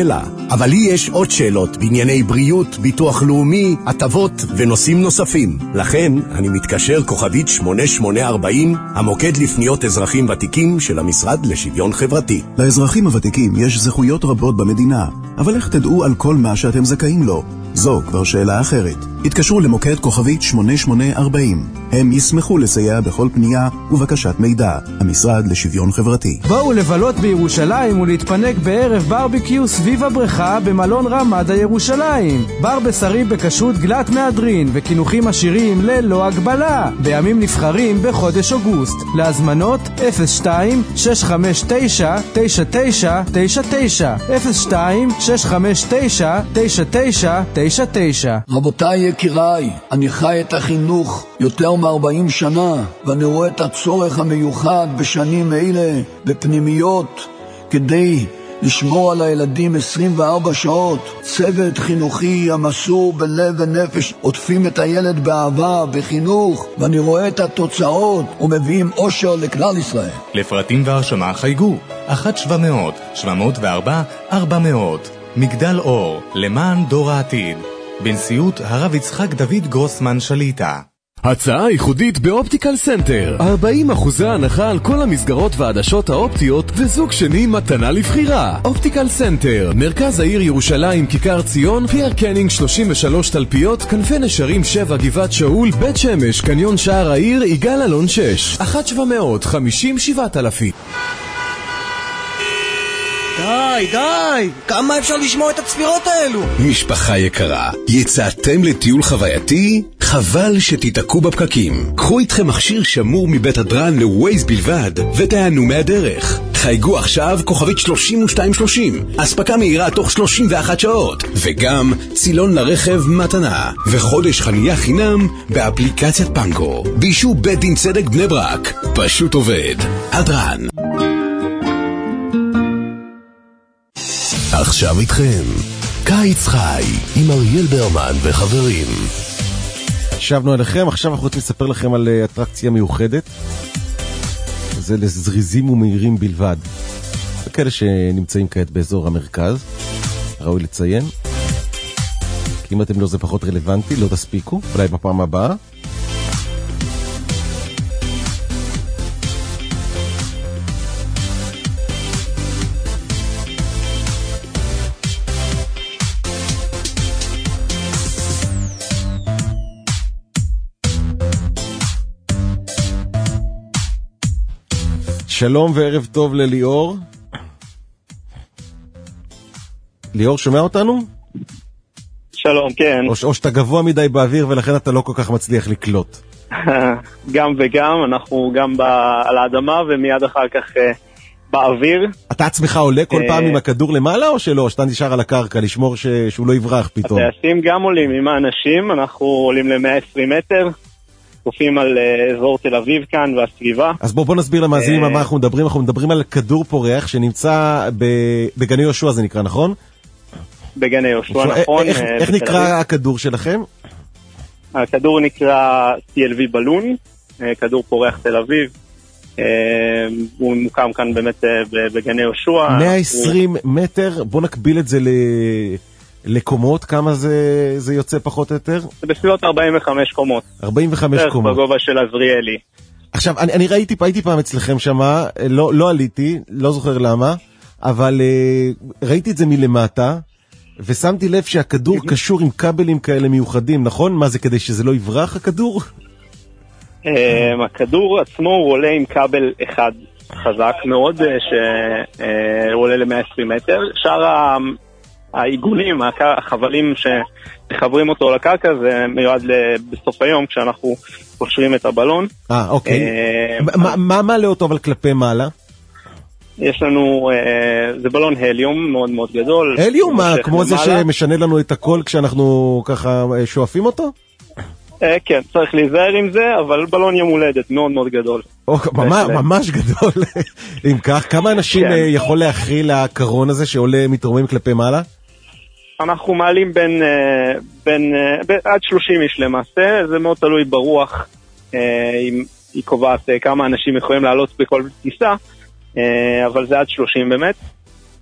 S7: אבל לי יש עוד שאלות בענייני בריאות, ביטוח לאומי, הטבות ונושאים נוספים. לכן אני מתקשר כוכבית שמונה שמונה ארבעים, המוקד לפניות אזרחים ותיקים של המשרד לשוויון חברתי.
S1: לאזרחים הוותיקים יש זכויות רבות במדינה, אבל איך תדעו על כל מה שאתם זכאים לו? זו כבר שאלה אחרת. התקשרו למוקד כוכבית שמונה שמונה ארבעים. הם ישמחו לסייע בכל פנייה ובקשת מידע. המשרד לשוויון חברתי.
S14: בואו לבלות בירושלים ולהתפנק בערב ברביקיו סביב הבריכה במלון רמדה ירושלים. בר בשרי בכשרות גלת מהדרין וכינוחים עשירים ללא הגבלה. בימים נבחרים בחודש אוגוסט. להזמנות אפס שתיים שש חמש תשע תשע תשע תשע תשע אפס שתיים שש חמש תשע תשע תשע תשע תשע.
S23: רבותיי יקיריי, אני חי את החינוך יותר מ-ארבעים שנה, ואני רואה את הצורך המיוחד בשנים אלה בפנימיות כדי לשמור על הילדים עשרים וארבע שעות. צוות חינוכי המסור בלב ונפש עוטפים את הילד באהבה וחינוך, ואני רואה את התוצאות ומביאים אושר לכלל ישראל.
S24: לפרטים והרשמה חייגו אחת שבע מאות שבע מאות וארבע ארבע מאות. מגדל אור, למען דור העתיד, בנשיאות הרב יצחק דוד גרוסמן שליטה.
S25: הצעה ייחודית באופטיקל סנטר, ארבעים אחוז הנחה על כל המסגרות והעדשות האופטיות וזוג שני מתנה לבחירה. אופטיקל סנטר, מרכז העיר ירושלים, כיכר ציון, פייר קנינג שלושים ושלוש תלפיות, כנפי נשרים שבע, גבעת שאול, בית שמש, קניון שער העיר, יגאל אלון שש. אחת שבע מאות חמישים שבעת אלפים.
S26: די, די, כמה אפשר לשמוע את הצפירות האלו?
S7: משפחה יקרה, יצאתם לטיול חווייתי? חבל שתתעקו בפקקים. קחו איתכם מכשיר שמור מבית הדרן לווייז בלבד ותענו מהדרך. חייגו עכשיו כוכבית שלושים ושתיים שלושים, אספקה מהירה תוך שלושים ואחת שעות, וגם צילון לרכב מתנה וחודש חנייה חינם באפליקציית פנגו. בישו בית דין צדק בני ברק, פשוט עובד. הדרן.
S1: עכשיו איתכם, קיץ חי, עם אריאל ברמן וחברים.
S5: שבנו עליכם, עכשיו אנחנו רוצים לספר לכם על אטרקציה מיוחדת. זה לזריזים ומהירים בלבד. זה כאלה שנמצאים כעת באזור המרכז. ראוי לציין. כי אם אתם לא, זה פחות רלוונטי, לא תספיקו. אולי בפעם הבאה. שלום וערב טוב לליאור. ליאור, שומע אותנו?
S27: שלום, כן.
S5: או, או שאתה גבוה מדי באוויר ולכן אתה לא כל כך מצליח לקלוט.
S27: גם וגם, אנחנו גם ב, על האדמה ומיד אחר כך uh, באוויר.
S5: אתה עצמך עולה כל uh, פעם עם הכדור למעלה או שלא? או שאתה נשאר על הקרקע לשמור ש, שהוא לא יברח פתאום?
S27: הטייסים גם עולים עם האנשים, אנחנו עולים ל-מאה ועשרים מטר. קופים על uh, אזור תל אביב כאן והסביבה.
S5: אז בוא, בוא נסביר למאזינים על מה אנחנו מדברים. אנחנו מדברים על כדור פורח שנמצא בגני יהושע, זה נקרא, נכון?
S27: בגני יהושע, נכון.
S5: איך, איך נקרא הכדור שלכם?
S27: הכדור נקרא סי אל וי בלון, כדור פורח תל אביב. הוא מוקם כאן באמת בגני יהושע.
S5: מאה ועשרים מטר, בוא נקביל את זה ל... לקומות, כמה זה, זה יוצא פחות או יותר?
S27: זה בסביבות ארבעים וחמש קומות.
S5: ארבעים וחמש קומות.
S27: בגובה של עזריאלי.
S5: עכשיו, אני, אני ראיתי, הייתי פעם אצלכם שמה, לא, לא עליתי, לא זוכר למה, אבל ראיתי את זה מלמטה, ושמתי לב שהכדור קשור עם כבלים כאלה מיוחדים, נכון? מה זה, כדי שזה לא יברח הכדור?
S27: הכדור עצמו הוא עולה עם כבל אחד חזק מאוד, שהוא עולה ל-מאה ועשרים מטר. שאר ה... העיגולים, החבלים שחברים אותו לקרקע, זה מיועד בסוף היום כשאנחנו קושרים את הבלון.
S5: אה, אוקיי. מה מעלה אותו אבל כלפי מעלה?
S27: יש לנו, זה בלון הליום מאוד מאוד גדול.
S5: הליום מה? כמו זה שמשנה לנו את הכל כשאנחנו ככה שואפים אותו?
S27: כן, צריך להיזהר עם זה, אבל בלון יום הולדת מאוד מאוד גדול.
S5: ממש גדול. אם כך, כמה אנשים יכול להכיל הקרון הזה שעולה מתרומם כלפי מעלה?
S27: אנחנו מעלים בין, בין, בין עד שלושים איש למעשה, זה מאוד תלוי ברוח, אם היא קובעת כמה אנשים יכולים לעלות בכל טיסה, אבל זה עד שלושים באמת.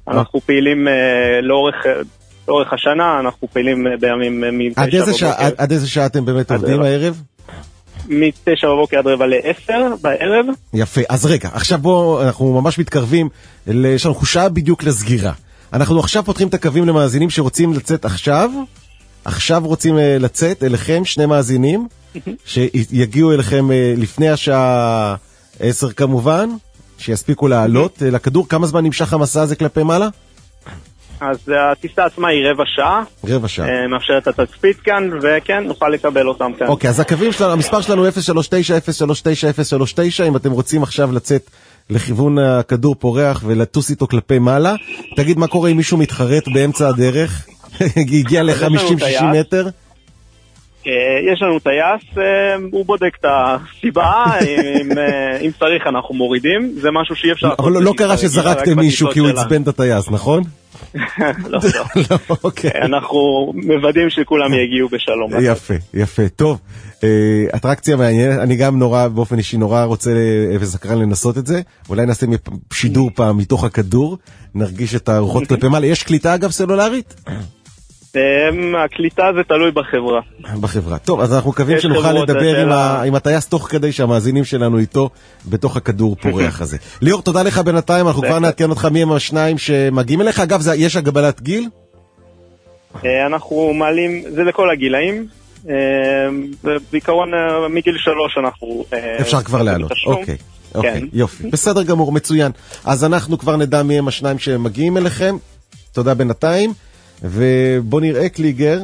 S27: אנחנו פעילים לאורך... לאורך השנה, אנחנו פעילים בימים מתשע בבוקר.
S5: עד איזה שעה אתם באמת עובדים הערב?
S27: מתשע בבוקר עד רבע לעשר בערב.
S5: יפה, אז רגע, עכשיו בואו, אנחנו ממש מתקרבים, יש לנו שעה בדיוק לסגירה. אנחנו עכשיו פותחים את הקווים למאזינים שרוצים לצאת עכשיו, עכשיו רוצים לצאת אליכם, שני מאזינים, שיגיעו אליכם לפני השעה עשר כמובן, שיספיקו לעלות לכדור. כמה זמן נמשך המסע הזה כלפי מעלה?
S27: אז הטיסה עצמה היא רבע שעה.
S5: רבע שעה.
S27: מאפשרת את התצפית כאן, וכן, נוכל לקבל אותם כאן.
S5: אוקיי, אז הקווים שלנו, המספר שלנו אפס שלוש תשע אפס שלוש תשע אפס שלוש תשע, אם אתם רוצים עכשיו לצאת לכיוון הכדור פורח ולטוס איתו כלפי מעלה. תגיד, מה קורה אם מישהו מתחרט באמצע הדרך? הגיע ל-חמישים שישים מטר?
S27: יש לנו טייס, הוא בודק את הסיבה, אם צריך אנחנו מורידים, זה משהו שאי אפשר...
S5: אבל לא קרה שזרקתם מישהו כי הוא עצבן את הטייס, נכון?
S27: לא, לא. אנחנו מוודאים שכולם יגיעו בשלום.
S5: יפה, יפה. טוב, אטרקציה מעניינת, אני גם נורא, באופן אישי נורא רוצה וסקרן לנסות את זה, אולי נעשה שידור פעם מתוך הכדור, נרגיש את הרוחות כלפי מעלה. יש קליטה אגב סלולרית?
S27: הקליטה זה תלוי בחברה.
S5: בחברה. טוב, אז אנחנו מקווים שנוכל לדבר עם, ה... עם הטייס תוך כדי שהמאזינים שלנו איתו בתוך הכדור פורח הזה. ליאור, תודה לך בינתיים, אנחנו כבר נעדכן אותך מי הם השניים שמגיעים אליך. אגב, זה, יש הגבלת גיל?
S27: אנחנו מעלים, זה לכל הגילאים. בעיקרון מגיל שלוש אנחנו...
S5: אפשר כבר לעלות, אוקיי. אוקיי, יופי. בסדר גמור, מצוין. אז אנחנו כבר נדע מי הם השניים שמגיעים אליכם. תודה בינתיים. ובוא נראה קליגר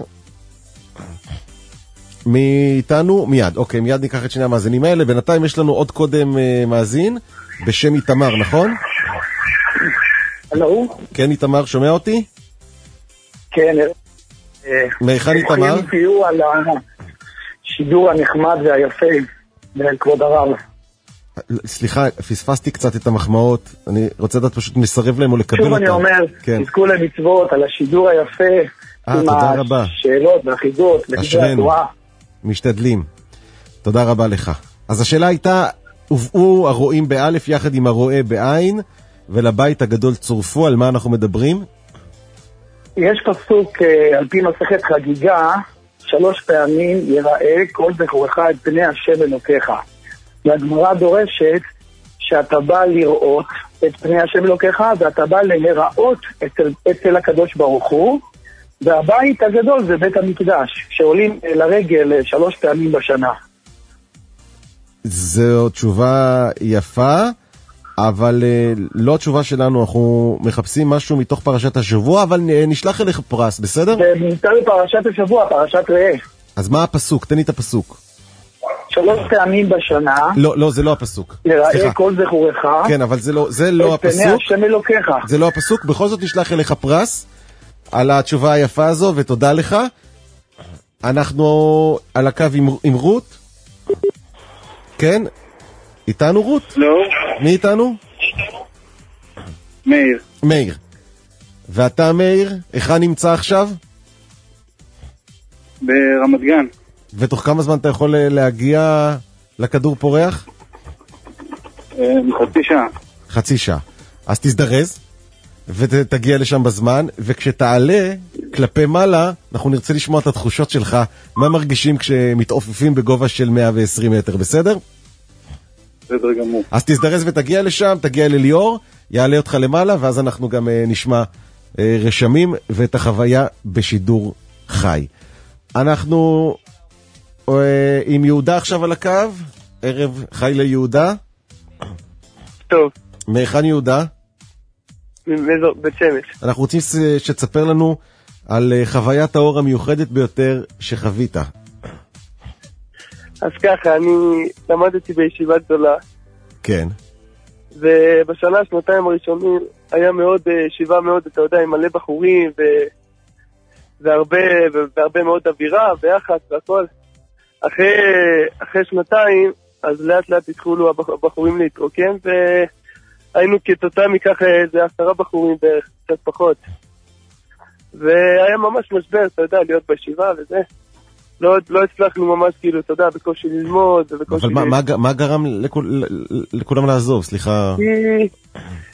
S5: מאיתנו מיד. אוקיי, מיד ניקח את שני המאזינים האלה. בינתיים יש לנו עוד קודם uh, מאזין בשם איתמר, נכון?
S8: הלו?
S5: כן, איתמר, שומע אותי?
S8: כן.
S5: מהיכן איתמר?
S8: תהיו על השידור הנחמד והיפה לכבוד הרב.
S5: סליחה, פספסתי קצת את המחמאות, אני רוצה לדעת פשוט מסרב להם או לקבל אותם.
S8: שוב אני אומר, תזכו למצוות על השידור היפה, עם השאלות והחידות, ודברי התורה.
S5: משתדלים. תודה רבה לך. אז השאלה הייתה, הובאו הרואים באלף יחד עם הרואה בעין, ולבית הגדול צורפו, על מה אנחנו מדברים?
S8: יש פסוק על פי מסכת חגיגה, שלוש פעמים יראה כל זכורך את פני השם אלוקיך. והגמרא דורשת שאתה בא לראות את פני השם אלוקיך, ואתה בא להיראות אצל, אצל הקדוש ברוך הוא, והבית הגדול זה בית המקדש, שעולים לרגל שלוש פעמים בשנה.
S5: זו תשובה יפה, אבל לא התשובה שלנו, אנחנו מחפשים משהו מתוך פרשת השבוע, אבל נשלח אליך פרס, בסדר?
S8: זה נמצא בפרשת השבוע, פרשת ראה.
S5: אז מה הפסוק? תן לי את הפסוק.
S8: שלוש פעמים בשנה.
S5: לא, לא, זה לא הפסוק.
S8: יראה כל זכורך.
S5: כן, אבל זה לא, זה לא הפסוק.
S8: את פני השם אלוקיך.
S5: זה לא הפסוק, בכל זאת נשלח אליך פרס על התשובה היפה הזו, ותודה לך. אנחנו על הקו עם, עם רות. כן? איתנו רות?
S8: לא.
S5: מי איתנו?
S8: מאיר.
S5: מאיר. ואתה מאיר, היכן נמצא עכשיו?
S8: ברמת גן.
S5: ותוך כמה זמן אתה יכול להגיע לכדור פורח?
S8: חצי שעה.
S5: חצי שעה. אז תזדרז ותגיע לשם בזמן, וכשתעלה כלפי מעלה, אנחנו נרצה לשמוע את התחושות שלך, מה מרגישים כשמתעופפים בגובה של מאה ועשרים מטר, בסדר?
S8: בסדר גמור.
S5: אז תזדרז ותגיע לשם, תגיע לליאור, יעלה אותך למעלה, ואז אנחנו גם נשמע רשמים ואת החוויה בשידור חי. אנחנו עם יהודה עכשיו על הקו, ערב חי ליהודה.
S8: טוב.
S5: מהיכן יהודה?
S8: בית שמש.
S5: אנחנו רוצים שתספר לנו על חוויית האור המיוחדת ביותר שחווית.
S8: אז ככה, אני למדתי בישיבה גדולה.
S5: כן.
S8: ובשנה, שנתיים הראשונים, היה מאוד, ישיבה מאוד, אתה יודע, עם מלא בחורים, ו... והרבה, והרבה מאוד אווירה, ויחס והכל. אחרי, אחרי שנתיים, אז לאט לאט התחילו הבחורים להתרוקן, והיינו כתוצאה מכך איזה עשרה בחורים בערך, קצת פחות. והיה ממש משבר, אתה יודע, להיות בישיבה וזה. לא, לא הצלחנו ממש, כאילו, אתה יודע, בקושי ללמוד, ובקושי...
S5: אבל מה, מה, מה גרם לכול, לכולם לעזוב, סליחה?
S8: כי,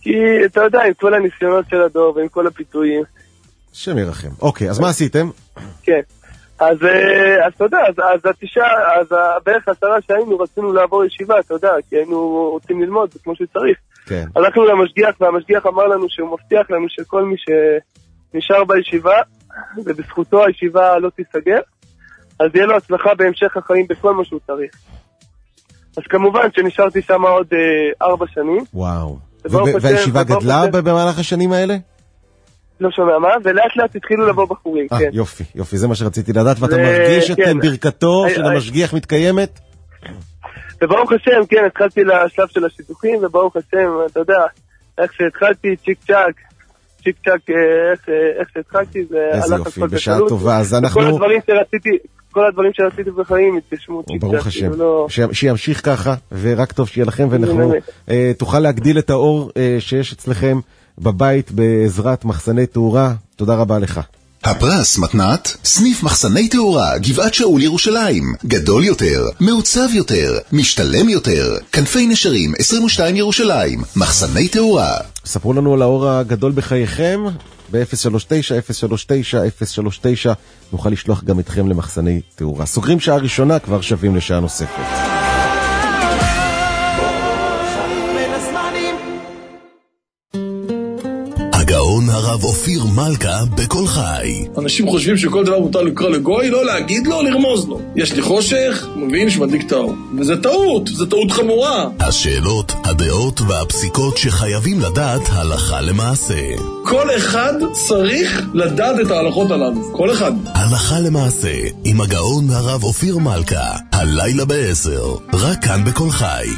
S8: כי אתה יודע, עם כל הניסיונות של הדור ועם כל הפיתויים.
S5: שם ירחם. אוקיי, אז מה עשיתם?
S8: כן. אז, אז אתה יודע, אז, אז התשעה, אז בערך עשרה שהיינו רצינו לעבור ישיבה, אתה יודע, כי היינו רוצים ללמוד, כמו שצריך.
S5: כן.
S8: הלכנו למשגיח, והמשגיח אמר לנו שהוא מבטיח לנו שכל מי שנשאר בישיבה, ובזכותו הישיבה לא תיסגר, אז יהיה לו הצלחה בהמשך החיים בכל מה שהוא צריך. אז כמובן שנשארתי שם עוד אה, ארבע שנים.
S5: וואו. והישיבה גדלה במהלך השנים האלה?
S8: לא שומע מה, ולאט לאט התחילו לבוא בחורים, כן.
S5: יופי, יופי, זה מה שרציתי לדעת, ואתה מרגיש את ברכתו של המשגיח מתקיימת?
S8: וברוך השם, כן, התחלתי לשלב של השיתוחים, וברוך השם, אתה יודע, איך שהתחלתי, צ'יק צ'ק, צ'יק צ'ק, איך שהתחלתי, זה הלך הכל בקלות.
S5: איזה יופי, בשעה טובה, אז אנחנו...
S8: כל הדברים שרציתי, כל הדברים שרציתי בחיים התגשמו, צ'יק צ'ק.
S5: ברוך השם, שימשיך ככה, ורק טוב שיהיה לכם, ואנחנו תוכל להגדיל את האור שיש אצלכם בבית בעזרת מחסני תאורה. תודה רבה לך.
S6: הפרס מתנת סניף מחסני תאורה גבעת שאול ירושלים, גדול יותר, מעוצב יותר, משתלם יותר, כנפי נשרים עשרים ושתיים ירושלים, מחסני תאורה.
S5: ספרו לנו על האור הגדול בחייכם ב-אפס שלוש תשע אפס שלוש תשע אפס שלוש תשע, נוכל לשלוח גם אתכם למחסני תאורה. סוגרים שעה ראשונה, כבר שווים לשעה נוספת.
S9: הגאון הרב אופיר מלכה בכל חי.
S10: אנשים חושבים שכל דבר מותר לקרוא לגוי, לא להגיד לו, לרמוז לו. יש לי חושך, מבין שמדליק את האור. וזה טעות, זה טעות חמורה.
S9: השאלות, הדעות והפסיקות שחייבים לדעת הלכה למעשה.
S10: כל אחד צריך לדעת את ההלכות הללו. כל אחד.
S9: הלכה למעשה, עם הגאון הרב אופיר מלכה. הלילה בעשר, רק כאן בכל חי.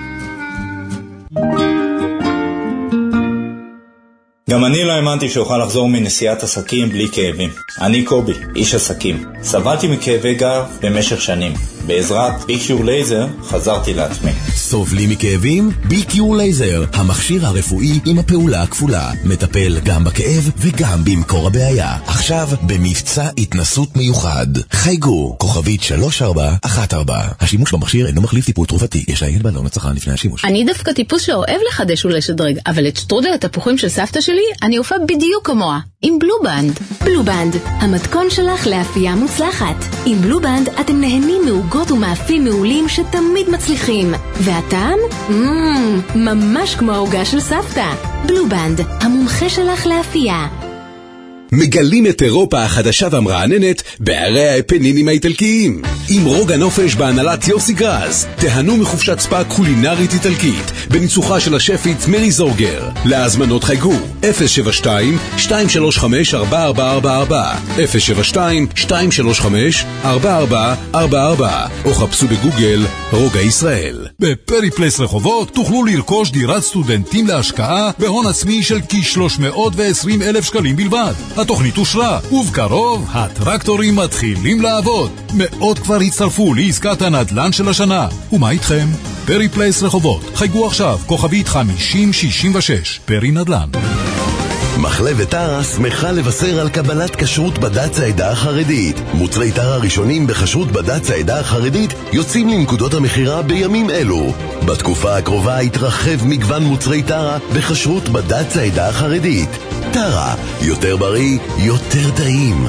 S13: גם אני לא האמנתי שאוכל לחזור מנסיעת עסקים בלי כאבים. אני קובי, איש עסקים. סבלתי מכאבי גב במשך שנים. בעזרת ביקיור לייזר חזרתי לעצמי.
S9: סובלים מכאבים? ביקיור לייזר, המכשיר הרפואי עם הפעולה הכפולה. מטפל גם בכאב וגם במקור הבעיה. עכשיו במבצע התנסות מיוחד. חייגו, כוכבית שלוש ארבע אחת ארבע. השימוש במכשיר אינו מחליף טיפול תרופתי. יש לעיין בלון לצרכן לפני השימוש.
S15: אני דווקא טיפוס שאוהב לחדש ולשדרג, אבל את שטרודל התפוחים של סבתא שלי אני אופה בדיוק כמוה, עם בלובנד.
S16: בלובנד, המתכון שלך לאפייה מוצלחת. עם בלובנד אתם נהנים מעוגות ומאפים מעולים שתמיד מצליחים. והטעם? מmm, ממש כמו העוגה של סבתא. בלובנד, המומחה שלך לאפייה.
S7: מגלים את אירופה החדשה והמרעננת בערי האפנינים האיטלקיים. עם רוג הנופש בהנהלת יוסי גרז, תהנו מחופשת ספא קולינרית איטלקית בניצוחה של השפית מרי זורגר. להזמנות חייגו אפס שבע שתיים שתיים שלוש חמש ארבע ארבע ארבע ארבע, אפס שבע שתיים שתיים שלוש חמש ארבע ארבע ארבע ארבע, או חפשו בגוגל רוגע ישראל.
S17: בפרי פלייס רחובות תוכלו לרכוש דירת סטודנטים להשקעה בהון עצמי של כ-שלוש מאות ועשרים אלף שקלים בלבד. התוכנית אושרה, ובקרוב הטרקטורים מתחילים לעבוד. מאות כבר הצטרפו לעסקת הנדל"ן של השנה. ומה איתכם? פרי פלייס רחובות, חייגו עכשיו, כוכבית חמישים שישים ושש, פרי נדל"ן.
S9: מחלבת טרה שמחה לבשר על קבלת כשרות בד"ץ העדה החרדית. מוצרי טרה ראשונים בכשרות בד"ץ העדה החרדית יוצאים לנקודות המחירה בימים אלו. בתקופה הקרובה יתרחב מגוון מוצרי טרה בכשרות בד"ץ העדה החרדית. טרה, יותר בריא, יותר טעים.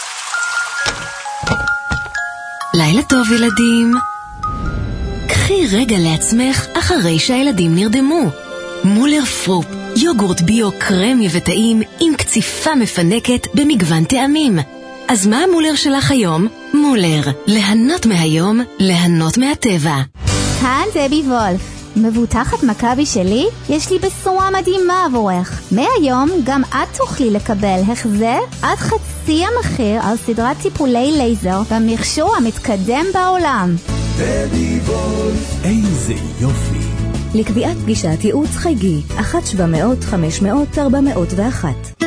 S16: לילה טוב ילדים. קחי רגע לעצמך אחרי שהילדים נרדמו. מולר פרופ, יוגורט ביו קרמי וטעים עם קציפה מפנקת במגוון טעמים. אז מה המולר שלך היום? מולר, ליהנות מהיום, ליהנות מהטבע.
S19: כאן דבי וולף, מבוטחת מכבי שלי, יש לי בשורה מדהימה עבורך. מהיום גם את תוכלי לקבל החזר עד חצי המחיר על סדרת טיפולי לייזר במכשור המתקדם בעולם.
S20: דבי וולף, איזה יופי.
S16: לקביעת פגישת ייעוץ חייגי אחת שבע מאות חמש מאות ארבע מאות ואחת.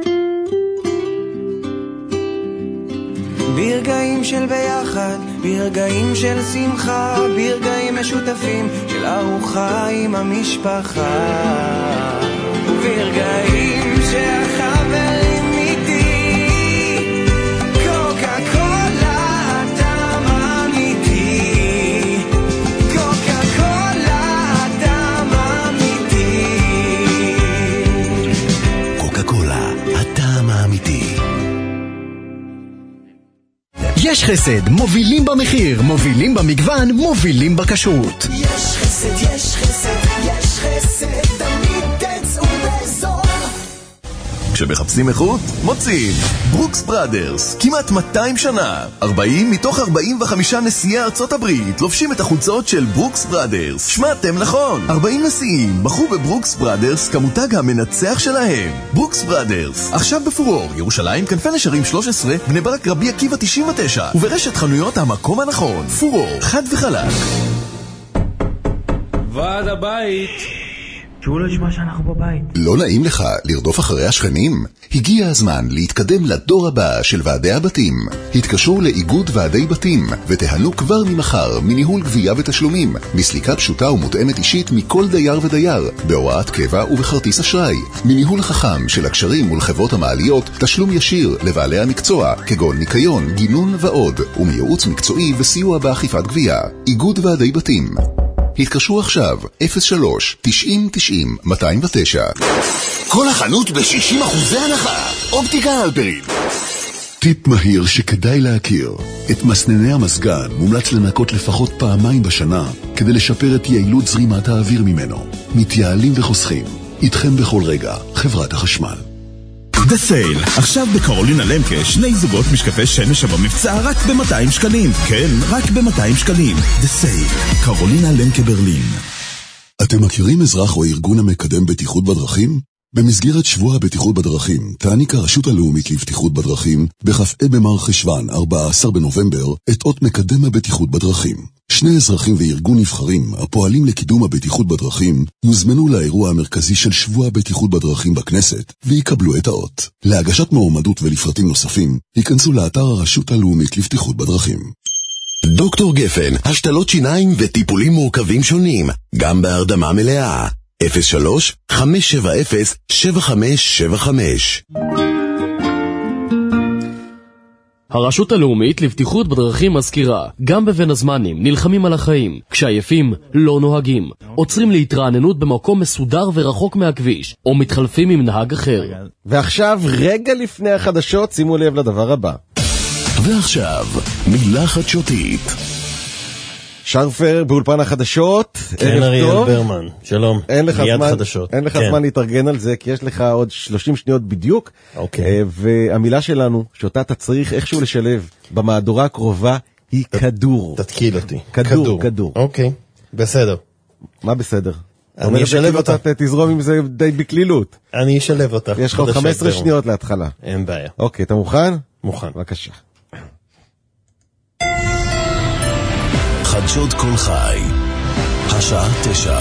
S28: ברגעים של ביחד, ברגעים של שמחה, ברגעים משותפים של ארוחה עם המשפחה, וברגעים שהחברים איתי, קוקה קולה אדם אמיתי, קוקה קולה אדם אמיתי.
S2: יש חסד, מובילים במחיר, מובילים במגוון, מובילים בכשרות.
S28: יש חסד, יש חסד, יש חסד, תמיד תצאו באזור.
S3: כשמחפשים איכות, מוצאים ברוקס בראדרס, כמעט מאתיים שנה, ארבעים מתוך ארבעים וחמישה נשיאי ארצות הברית לובשים את החולצות של ברוקס בראדרס. שמעתם נכון, ארבעים נשיאים בחרו בברוקס בראדרס כמותג המנצח שלהם. ברוקס בראדרס, עכשיו בפורור, ירושלים, כנפי נשרים שלוש עשרה, בני ברק, רבי עקיבא תשעים ותשע, וברשת חנויות המקום הנכון. פורור, חד וחלק.
S4: ועד הבית, שהוא לא ישמע שאנחנו בבית.
S6: לא נעים לך לרדוף אחרי השכנים? הגיע הזמן להתקדם לדור הבא של ועדי הבתים. התקשרו לאיגוד ועדי בתים ותיהנו כבר ממחר מניהול גבייה ותשלומים, מסליקה פשוטה ומותאמת אישית מכל דייר ודייר, בהוראת קבע ובכרטיס אשראי, מניהול חכם של הקשרים מול חברות המעליות, תשלום ישיר לבעלי המקצוע כגון ניקיון, גינון ועוד, ומייעוץ מקצועי וסיוע באכיפת גבייה. איגוד ועדי בתים. התקשרו עכשיו, אפס שלוש תשעים תשעים מאתיים ותשע. כל החנות ב-שישים אחוז הנחה. אופטיקה הלפרין. טיפ מהיר שכדאי להכיר. את מסנני המזגן מומלץ לנקות לפחות פעמיים בשנה כדי לשפר את יעילות זרימת האוויר ממנו. מתייעלים וחוסכים. איתכם בכל רגע, חברת החשמל.
S11: The Sale, עכשיו בקרולינה למקה שני זוגות משקפי שמש במבצע רק ב-מאתיים שקלים. כן, רק ב-מאתיים שקלים. The Sale, קרולינה למקה ברלין.
S6: אתם מכירים אזרח או ארגון המקדם בטיחות בדרכים? במסגרת שבוע הבטיחות בדרכים תעניק הרשות הלאומית לבטיחות בדרכים בכ"ה במר חשוון ארבעה עשר בנובמבר את אות מקדם הבטיחות בדרכים. שני אזרחים וארגון נבחרים הפועלים לקידום הבטיחות בדרכים יוזמנו לאירוע המרכזי של שבוע הבטיחות בדרכים בכנסת ויקבלו את האות. להגשת מועמדות ולפרטים נוספים היכנסו לאתר הרשות הלאומית לבטיחות בדרכים.
S9: דוקטור גפן, השתלות שיניים וטיפולים מורכבים שונים, גם בהרדמה מלאה. אפס שלוש חמש שבע אפס שבע חמש שבע חמש.
S12: הרשות הלאומית לבטיחות בדרכים מזכירה, גם בבין הזמנים נלחמים על החיים, כשעייפים לא נוהגים, עוצרים להתרעננות במקום מסודר ורחוק מהכביש, או מתחלפים עם נהג אחר.
S5: ועכשיו, רגע לפני החדשות, שימו לב לדבר הבא.
S9: ועכשיו, מילה חדשותית.
S5: שרפר באולפן החדשות.
S18: כן, אריאל ברמן, שלום.
S5: אין לך
S18: מיד
S5: זמן,
S18: חדשות.
S5: אין לך
S18: כן.
S5: זמן להתארגן על זה, כי יש לך עוד שלושים שניות בדיוק.
S18: אוקיי.
S5: והמילה שלנו, שאותה אתה צריך איכשהו לשלב במהדורה הקרובה, היא ת, כדור.
S18: תתקיל אותי.
S5: כדור, כדור. כדור.
S18: אוקיי, בסדר.
S5: מה בסדר?
S18: אני אשלב אותה.
S5: אתה תזרום עם זה די בקלילות.
S18: אני אשלב אותה.
S5: יש לך עוד חמש עשרה שניות להתחלה.
S18: אין בעיה.
S5: אוקיי, אתה מוכן?
S18: מוכן.
S5: בבקשה.
S9: חדשות כל חי, השעה תשע.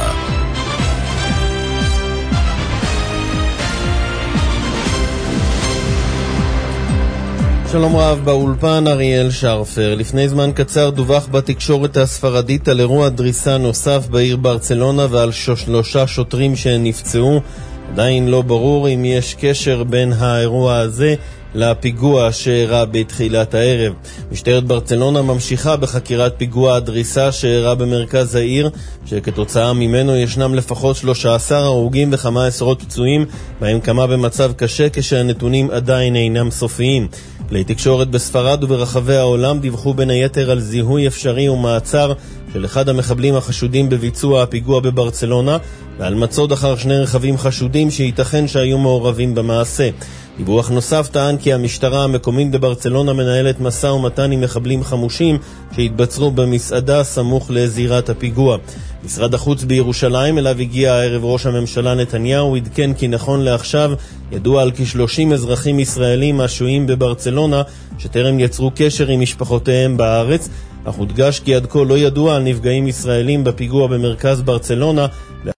S18: שלום רב, באולפן אריאל שרפר. לפני זמן קצר דווח בתקשורת הספרדית על אירוע דריסה נוסף בעיר ברצלונה ועל שלושה שוטרים שנפצעו. עדיין לא ברור אם יש קשר בין האירוע הזה לפיגוע שאירע בתחילת הערב. משטרת ברצלונה ממשיכה בחקירת פיגוע הדריסה שאירע במרכז העיר, שכתוצאה ממנו ישנם לפחות שלושה עשר הרוגים וכמה עשרות פצועים, בהם כמה במצב קשה כשהנתונים עדיין אינם סופיים. כלי תקשורת בספרד וברחבי העולם דיווחו בין היתר על זיהוי אפשרי ומעצר של אחד המחבלים החשודים בביצוע הפיגוע בברצלונה, ועל מצוד אחר שני רכבים חשודים שייתכן שהיו מעורבים במעשה. דיווח נוסף טען כי המשטרה המקומית בברצלונה מנהלת משא ומתן עם מחבלים חמושים שהתבצרו במסעדה סמוך לזירת הפיגוע. משרד החוץ בירושלים, אליו הגיע הערב ראש הממשלה נתניהו, עדכן כי נכון לעכשיו ידוע על כ-שלושים אזרחים ישראלים השוהים בברצלונה שטרם יצרו קשר עם משפחותיהם בארץ, אך הודגש כי עד כה לא ידוע על נפגעים ישראלים בפיגוע במרכז ברצלונה.